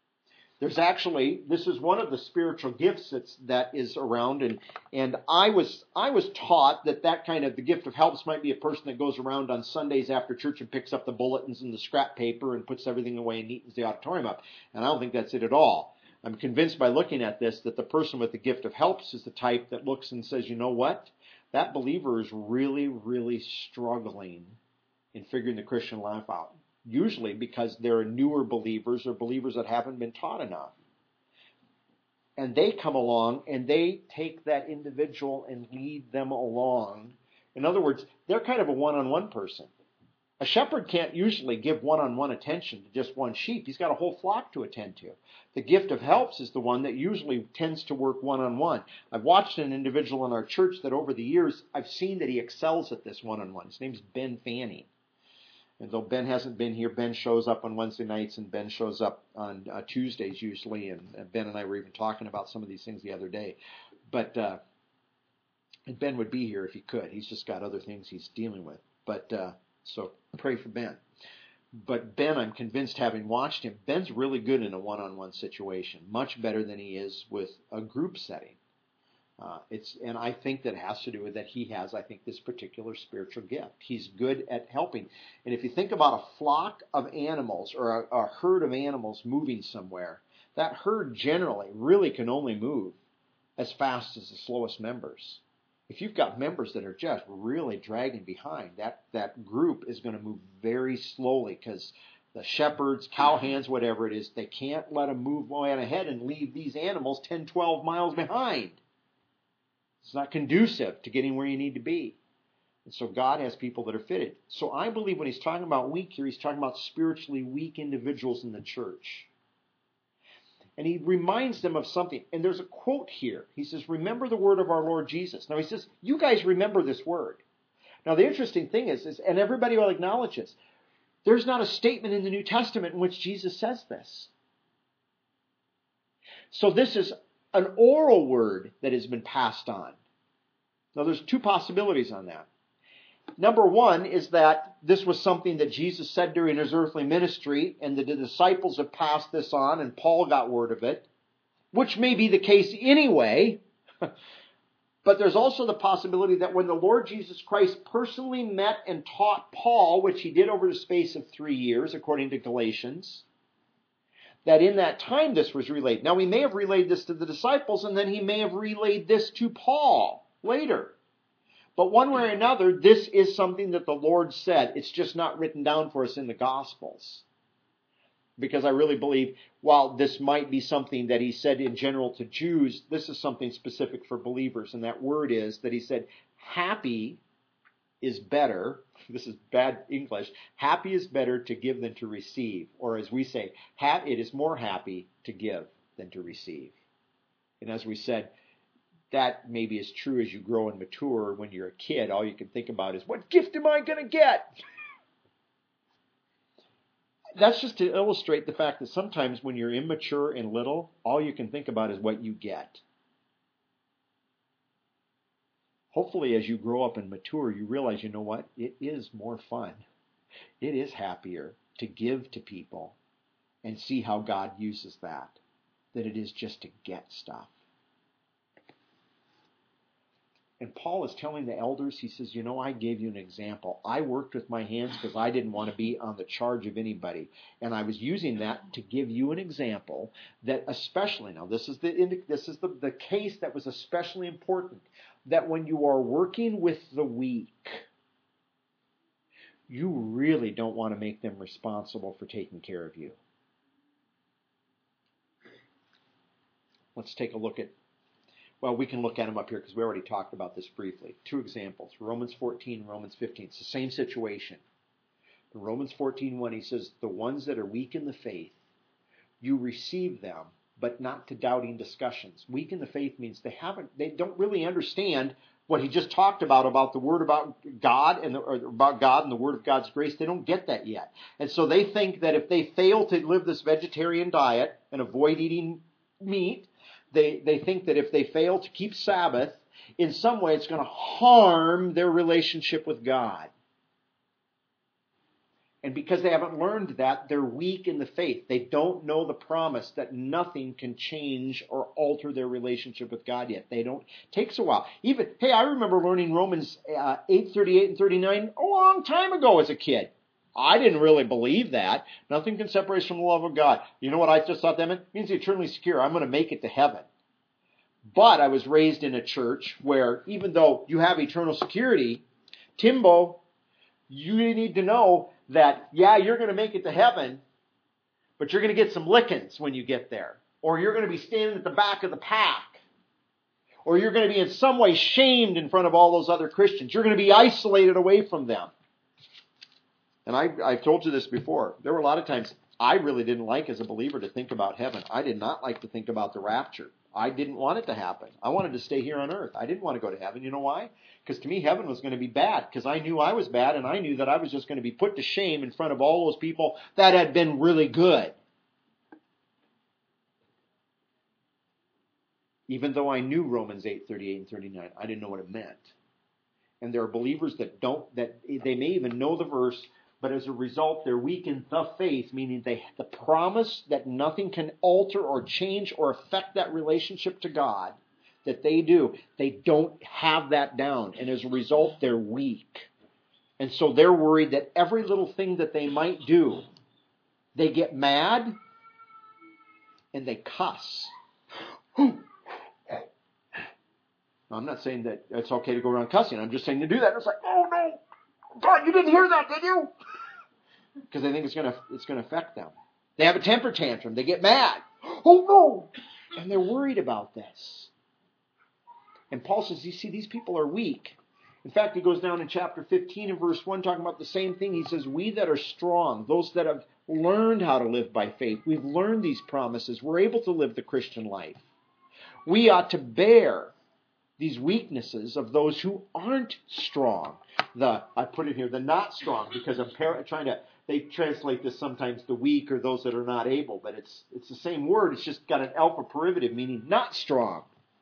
Speaker 1: This is one of the spiritual gifts that is around, and I was taught that kind of, the gift of helps might be a person that goes around on Sundays after church and picks up the bulletins and the scrap paper and puts everything away and neatens the auditorium up. And I don't think that's it at all. I'm convinced by looking at this that the person with the gift of helps is the type that looks and says, you know what? That believer is really, really struggling in figuring the Christian life out. Usually because they're newer believers or believers that haven't been taught enough. and they come along and they take that individual and lead them along. In other words, they're kind of a one-on-one person. A shepherd can't usually give one-on-one attention to just one sheep. He's got a whole flock to attend to. The gift of helps is the one that usually tends to work one-on-one. I've watched an individual in our church that over the years, I've seen that he excels at this one-on-one. His name's Ben Fanning. And though Ben hasn't been here, Ben shows up on Wednesday nights and Ben shows up on Tuesdays usually. And Ben and I were even talking about some of these things the other day. But and Ben would be here if he could. He's just got other things he's dealing with. But so pray for Ben. But Ben, I'm convinced, having watched him, Ben's really good in a one-on-one situation, much better than he is with a group setting. And I think that has to do with that he has, I think, this particular spiritual gift. He's good at helping. And if you think about a flock of animals or a herd of animals moving somewhere, that herd generally really can only move as fast as the slowest members. If you've got members that are just really dragging behind, that group is going to move very slowly because the shepherds, cowhands, whatever it is, they can't let them move way ahead and leave these animals 10, 12 miles behind. It's not conducive to getting where you need to be. And so God has people that are fitted. So I believe when he's talking about weak here, he's talking about spiritually weak individuals in the church. And he reminds them of something. And there's a quote here. He says, remember the word of our Lord Jesus. Now he says, you guys remember this word. Now the interesting thing is and everybody will acknowledge this, there's not a statement in the New Testament in which Jesus says this. So this is an oral word that has been passed on. Now there's two possibilities on that. Number one is that this was something that Jesus said during his earthly ministry, and the disciples have passed this on, and Paul got word of it, which may be the case anyway. But there's also the possibility that when the Lord Jesus Christ personally met and taught Paul, which he did over the space of 3 years, according to Galatians, that in that time this was relayed. Now, he may have relayed this to the disciples, and then he may have relayed this to Paul later. But one way or another, this is something that the Lord said. It's just not written down for us in the Gospels. Because I really believe, while this might be something that he said in general to Jews, this is something specific for believers. And that word is that he said, happy is better. This is bad English. Happy is better to give than to receive. Or as we say, it is more happy to give than to receive. And as we said, that maybe is true as you grow and mature. When you're a kid, all you can think about is, what gift am I going to get? That's just to illustrate the fact that sometimes when you're immature and little, all you can think about is what you get. Hopefully, as you grow up and mature, you realize, you know what? It is more fun. It is happier to give to people and see how God uses that than it is just to get stuff. And Paul is telling the elders, he says, I gave you an example. I worked with my hands because I didn't want to be on the charge of anybody. And I was using that to give you an example that especially, now this is the case that was especially important, that when you are working with the weak, you really don't want to make them responsible for taking care of you. Let's take a look at, we can look at them up here because we already talked about this briefly. 2 examples, Romans 14 and Romans 15. It's the same situation. In Romans 14:1, he says, the ones that are weak in the faith, you receive them, but not to doubting discussions. Weak in the faith means they don't really understand what he just talked about the word about God and the word of God's grace. They don't get that yet. And so they think that if they fail to live this vegetarian diet and avoid eating meat, they think that if they fail to keep Sabbath, in some way it's going to harm their relationship with God. And because they haven't learned that, they're weak in the faith. They don't know the promise that nothing can change or alter their relationship with God yet. It takes a while. I remember learning Romans 8:38 and 39 a long time ago as a kid. I didn't really believe that. Nothing can separate us from the love of God. You know what I just thought that meant? It means eternally secure. I'm going to make it to heaven. But I was raised in a church where even though you have eternal security, Timbo, you need to know that, you're going to make it to heaven, but you're going to get some lickings when you get there. Or you're going to be standing at the back of the pack. Or you're going to be in some way shamed in front of all those other Christians. You're going to be isolated away from them. And I've told you this before. There were a lot of times I really didn't like as a believer to think about heaven. I did not like to think about the rapture. I didn't want it to happen. I wanted to stay here on earth. I didn't want to go to heaven. You know why? Because to me, heaven was going to be bad. Because I knew I was bad, and I knew that I was just going to be put to shame in front of all those people that had been really good. Even though I knew Romans 8:38 and 39, I didn't know what it meant. And there are believers that they may even know the verse, but as a result, they're weak in the faith, meaning the promise that nothing can alter or change or affect that relationship to God, that they don't have that down. And as a result, they're weak. And so they're worried that every little thing that they might do, they get mad and they cuss. I'm not saying that it's okay to go around cussing. I'm just saying to do that. It's like, oh no, God, you didn't hear that, did you? Because they think it's going to affect them. They have a temper tantrum. They get mad. Oh no, and they're worried about this. And Paul says, you see, these people are weak. In fact, he goes down in chapter 15 and verse 1 talking about the same thing. He says, we that are strong, those that have learned how to live by faith, we've learned these promises. We're able to live the Christian life. We ought to bear these weaknesses of those who aren't strong. I put it here, the not strong, because I'm trying to, they translate this sometimes the weak or those that are not able, but it's the same word. It's just got an alpha privative, meaning not strong.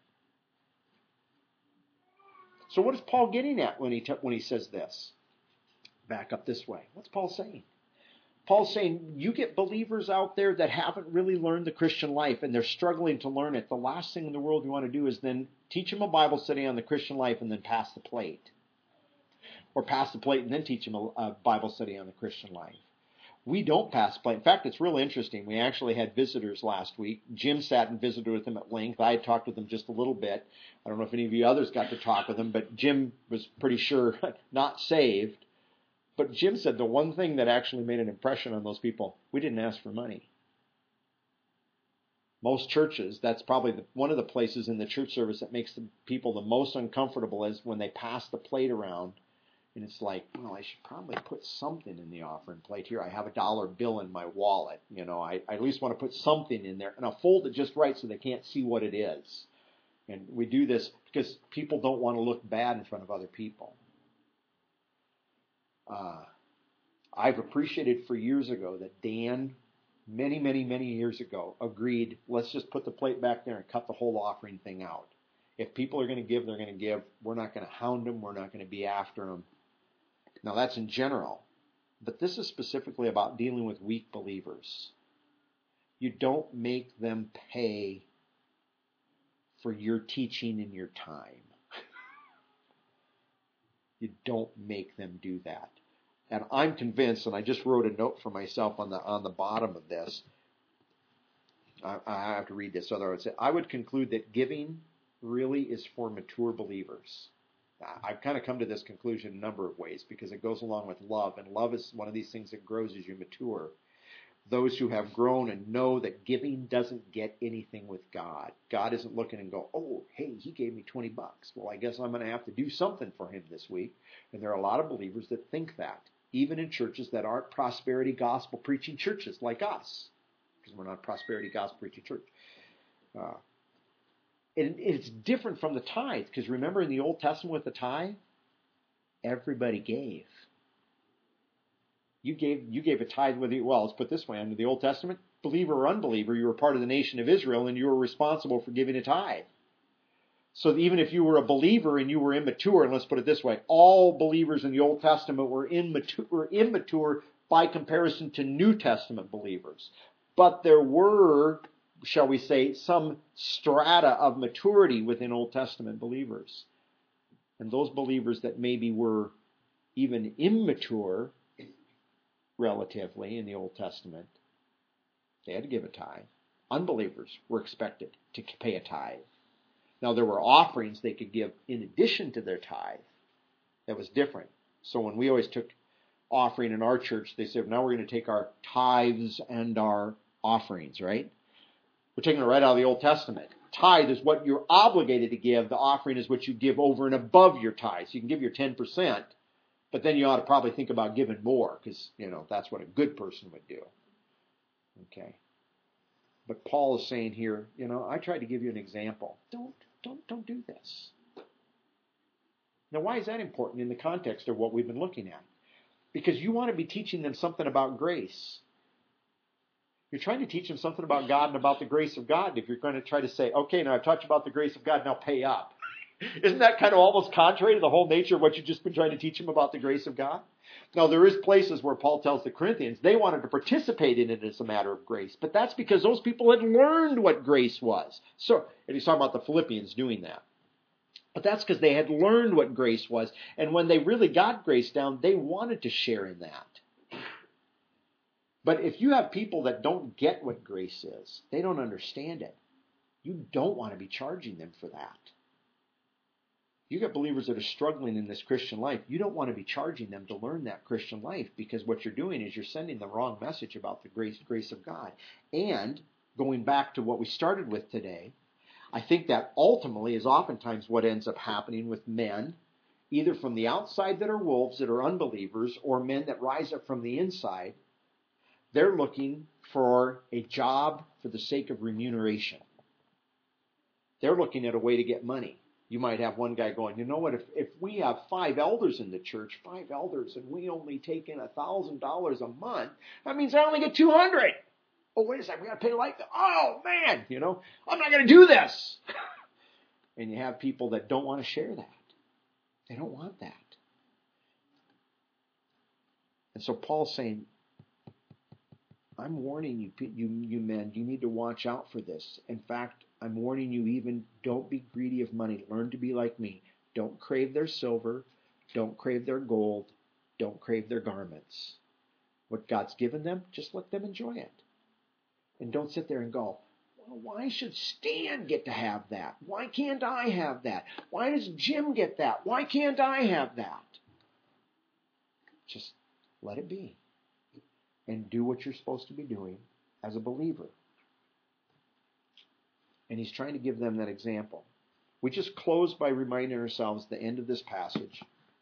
Speaker 1: So what is Paul getting at when he says this? Back up this way. What's Paul saying? Paul's saying, you get believers out there that haven't really learned the Christian life and they're struggling to learn it. The last thing in the world you want to do is then teach them a Bible study on the Christian life and then pass the plate. Or pass the plate and then teach them a Bible study on the Christian life. We don't pass the plate. In fact, it's really interesting. We actually had visitors last week. Jim sat and visited with them at length. I had talked with them just a little bit. I don't know if any of you others got to talk with them, but Jim was pretty sure not saved. But Jim said the one thing that actually made an impression on those people, we didn't ask for money. Most churches, that's probably one of the places in the church service that makes the people the most uncomfortable is when they pass the plate around. And it's like, well, I should probably put something in the offering plate here. I have a dollar bill in my wallet. I at least want to put something in there. And I'll fold it just right so they can't see what it is. And we do this because people don't want to look bad in front of other people. I've appreciated for years ago that Dan, many, many, many years ago, agreed, let's just put the plate back there and cut the whole offering thing out. If people are going to give, they're going to give. We're not going to hound them. We're not going to be after them. Now, that's in general. But this is specifically about dealing with weak believers. You don't make them pay for your teaching and your time. You don't make them do that. And I'm convinced, and I just wrote a note for myself on the bottom of this. I have to read this, otherwise I would conclude that giving really is for mature believers. I've kind of come to this conclusion in a number of ways because it goes along with love, and love is one of these things that grows as you mature. Those who have grown and know that giving doesn't get anything with God. God isn't looking and go, oh, hey, he gave me $20. Well, I guess I'm going to have to do something for him this week. And there are a lot of believers that think that, even in churches that aren't prosperity gospel preaching churches like us, because we're not a prosperity gospel preaching church. It's different from the tithe, because remember in the Old Testament with the tithe, everybody gave. You gave a tithe whether let's put it this way, under the Old Testament, believer or unbeliever, you were part of the nation of Israel and you were responsible for giving a tithe. So even if you were a believer and you were immature, and let's put it this way, all believers in the Old Testament were immature by comparison to New Testament believers. But there were, shall we say, some strata of maturity within Old Testament believers. And those believers that maybe were even immature relatively in the Old Testament, they had to give a tithe. Unbelievers were expected to pay a tithe. Now there were offerings they could give in addition to their tithe. That was different. So when we always took offering in our church, they said, now we're going to take our tithes and our offerings, right? We're taking it right out of the Old Testament. Tithe is what you're obligated to give. The offering is what you give over and above your tithe. So you can give your 10%, but then you ought to probably think about giving more because, that's what a good person would do. Okay. But Paul is saying here, I tried to give you an example. Don't do this. Now, why is that important in the context of what we've been looking at? Because you want to be teaching them something about grace. You're trying to teach them something about God and about the grace of God. If you're going to try to say, okay, now I've taught you about the grace of God, now pay up. Isn't that kind of almost contrary to the whole nature of what you've just been trying to teach them about the grace of God? Now, there is places where Paul tells the Corinthians they wanted to participate in it as a matter of grace, but that's because those people had learned what grace was. So, and he's talking about the Philippians doing that. But that's because they had learned what grace was, and when they really got grace down, they wanted to share in that. But if you have people that don't get what grace is, they don't understand it, you don't want to be charging them for that. You got believers that are struggling in this Christian life. You don't want to be charging them to learn that Christian life because what you're doing is you're sending the wrong message about the grace of God. And going back to what we started with today, I think that ultimately is oftentimes what ends up happening with men, either from the outside that are wolves, that are unbelievers, or men that rise up from the inside. They're looking for a job for the sake of remuneration. They're looking at a way to get money. You might have one guy going, you know what, if we have 5 elders in the church, 5 elders, and we only take in $1,000 a month, that means I only get $200. Oh, wait a second, we got to pay like that. Oh, man, I'm not going to do this. And you have people that don't want to share that. They don't want that. And so Paul's saying, I'm warning you men, you need to watch out for this. In fact, I'm warning you even, don't be greedy of money. Learn to be like me. Don't crave their silver. Don't crave their gold. Don't crave their garments. What God's given them, just let them enjoy it. And don't sit there and go, well, why should Stan get to have that? Why can't I have that? Why does Jim get that? Why can't I have that? Just let it be. And do what you're supposed to be doing as a believer. And he's trying to give them that example. We just close by reminding ourselves the end of this passage.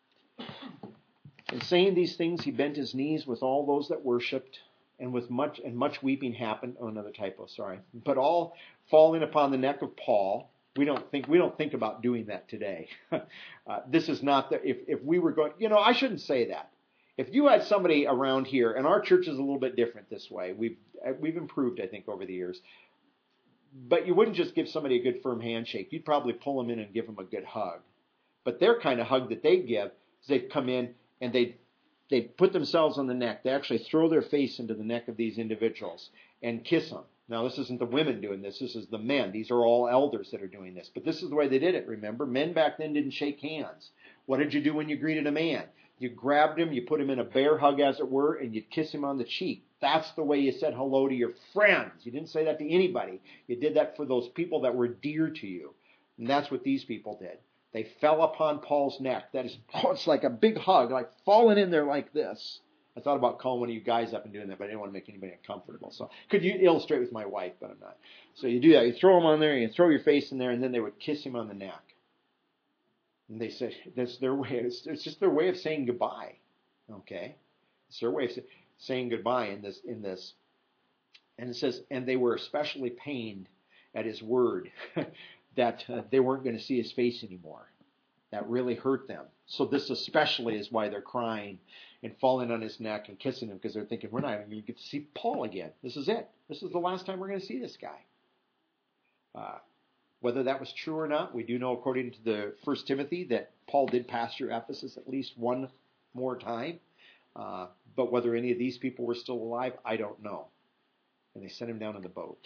Speaker 1: In saying these things, he bent his knees with all those that worshipped, and much weeping happened. Oh, another typo, sorry. But all falling upon the neck of Paul. We don't think about doing that today. This is not if we were going. I shouldn't say that. If you had somebody around here, and our church is a little bit different this way. We've improved, I think, over the years. But you wouldn't just give somebody a good firm handshake. You'd probably pull them in and give them a good hug. But their kind of hug that they give is they'd come in and they'd put themselves on the neck. They actually throw their face into the neck of these individuals and kiss them. Now, this isn't the women doing this. This is the men. These are all elders that are doing this. But this is the way they did it, remember? Men back then didn't shake hands. What did you do when you greeted a man? You grabbed him, you put him in a bear hug, as it were, and you'd kiss him on the cheek. That's the way you said hello to your friends. You didn't say that to anybody. You did that for those people that were dear to you. And that's what these people did. They fell upon Paul's neck. It's like a big hug, like falling in there like this. I thought about calling one of you guys up and doing that, but I didn't want to make anybody uncomfortable. So could you illustrate with my wife, but I'm not. So you do that. You throw him on there, you throw your face in there, and then they would kiss him on the neck. And they said that's their way. It's just their way of saying goodbye. Okay, it's their way of saying goodbye in this. And it says, and they were especially pained at his word that they weren't going to see his face anymore. That really hurt them. So this especially is why they're crying and falling on his neck and kissing him, because they're thinking, we're not even going to get to see Paul again. This is it. This is the last time we're going to see this guy. Whether that was true or not, we do know, according to the 1 Timothy, that Paul did pass through Ephesus at least one more time. But whether any of these people were still alive, I don't know. And they sent him down in the boat.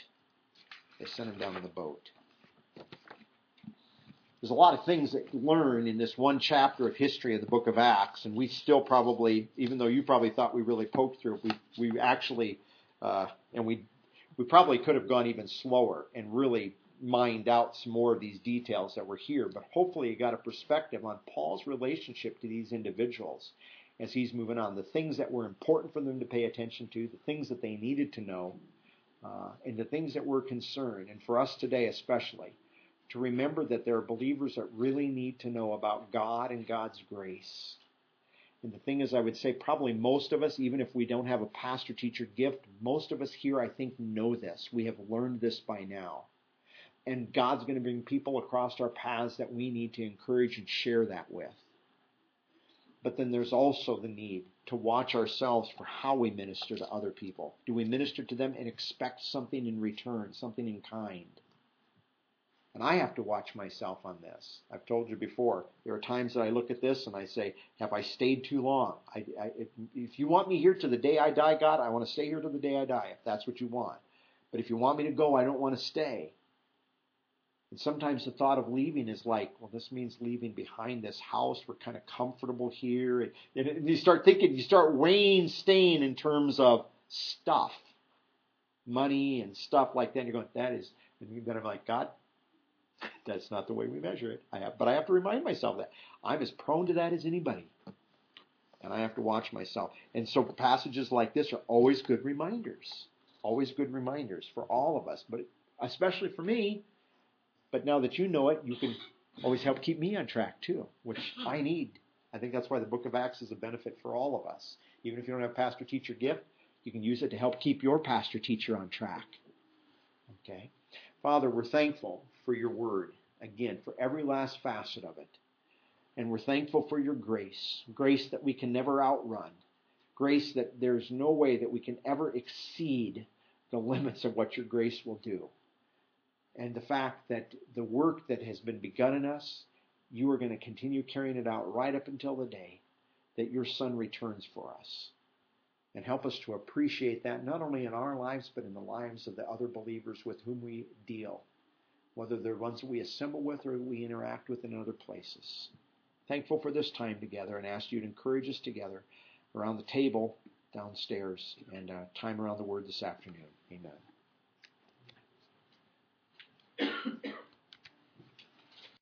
Speaker 1: There's a lot of things that you learn in this one chapter of history of the book of Acts, and we still probably, even though you probably thought we really poked through it, we actually, and we probably could have gone even slower and really mined out some more of these details that were here. But hopefully you got a perspective on Paul's relationship to these individuals as he's moving on, the things that were important for them to pay attention to, the things that they needed to know, and the things that we're concerned, and for us today especially, to remember that there are believers that really need to know about God and God's grace. And the thing is, I would say probably most of us, even if we don't have a pastor-teacher gift, most of us here, I think, know this. We have learned this by now. And God's going to bring people across our paths that we need to encourage and share that with. But then there's also the need to watch ourselves for how we minister to other people. Do we minister to them and expect something in return, something in kind? And I have to watch myself on this. I've told you before, there are times that I look at this and I say, have I stayed too long? If you want me here to the day I die, God, I want to stay here to the day I die, if that's what you want. But if you want me to go, I don't want to stay. And sometimes the thought of leaving is like, well, this means leaving behind this house. We're kind of comfortable here. And you start thinking, you start weighing staying in terms of stuff, money and stuff like that. And you're going, that is, and then I'm like, God, that's not the way we measure it. But I have to remind myself that I'm as prone to that as anybody. And I have to watch myself. And so passages like this are always good reminders for all of us, but especially for me. But now that you know it, you can always help keep me on track too, which I need. I think that's why the book of Acts is a benefit for all of us. Even if you don't have a pastor-teacher gift, you can use it to help keep your pastor-teacher on track. Okay? Father, we're thankful for your word, again, for every last facet of it. And we're thankful for your grace that we can never outrun, grace that there's no way that we can ever exceed the limits of what your grace will do. And the fact that the work that has been begun in us, you are going to continue carrying it out right up until the day that your Son returns for us. And help us to appreciate that not only in our lives, but in the lives of the other believers with whom we deal, whether they're ones that we assemble with or we interact with in other places. Thankful for this time together and ask you to encourage us together around the table downstairs and time around the Word this afternoon. Amen.